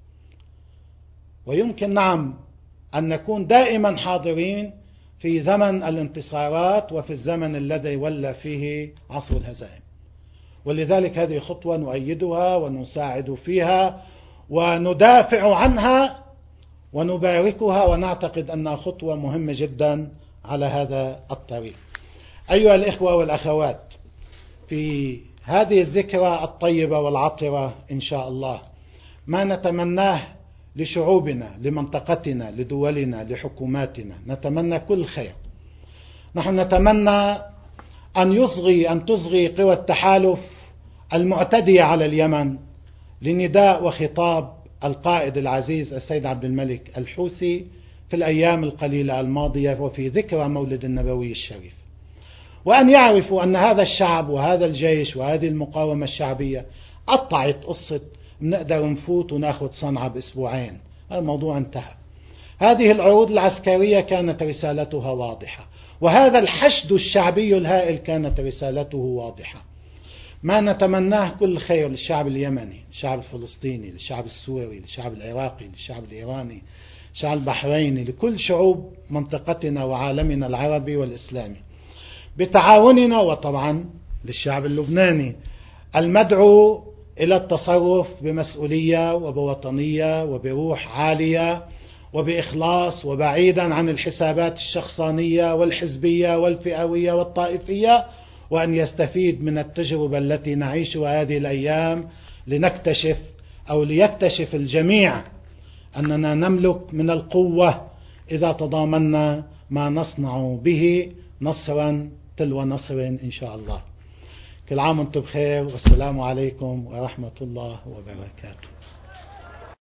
ويمكن نعم أن نكون دائما حاضرين في زمن الانتصارات وفي الزمن الذي ولى فيه عصر الهزائم، ولذلك هذه خطوة نؤيدها ونساعد فيها وندافع عنها ونباركها، ونعتقد أنها خطوة مهمة جدا على هذا الطريق. أيها الإخوة والأخوات، في هذه الذكرى الطيبة والعطرة إن شاء الله ما نتمناه لشعوبنا، لمنطقتنا، لدولنا، لحكوماتنا، نتمنى كل خير. نحن نتمنى أن تصغي قوى التحالف المعتدية على اليمن لنداء وخطاب القائد العزيز السيد عبد الملك الحوثي في الأيام القليلة الماضية وفي ذكرى مولد النبوي الشريف، وأن يعرفوا أن هذا الشعب وهذا الجيش وهذه المقاومة الشعبية قطعت قصة نقدر نفوت وناخد صنعاء بأسبوعين، الموضوع انتهى. هذه العروض العسكرية كانت رسالتها واضحة، وهذا الحشد الشعبي الهائل كانت رسالته واضحة. ما نتمناه كل خير للشعب اليمني، للشعب الفلسطيني، للشعب السوري، للشعب العراقي، للشعب الإيراني، للشعب البحريني، لكل شعوب منطقتنا وعالمنا العربي والإسلامي. بتعاوننا، وطبعا للشعب اللبناني المدعو إلى التصرف بمسؤولية وبوطنية وبروح عالية وبإخلاص، وبعيدا عن الحسابات الشخصانية والحزبية والفئوية والطائفية، وأن يستفيد من التجربة التي نعيشها هذه الأيام لنكتشف أو ليكتشف الجميع أننا نملك من القوة إذا تضامنا ما نصنع به نصرا تلو نصر إن شاء الله. كل عام وانتم بخير، والسلام عليكم ورحمة الله وبركاته.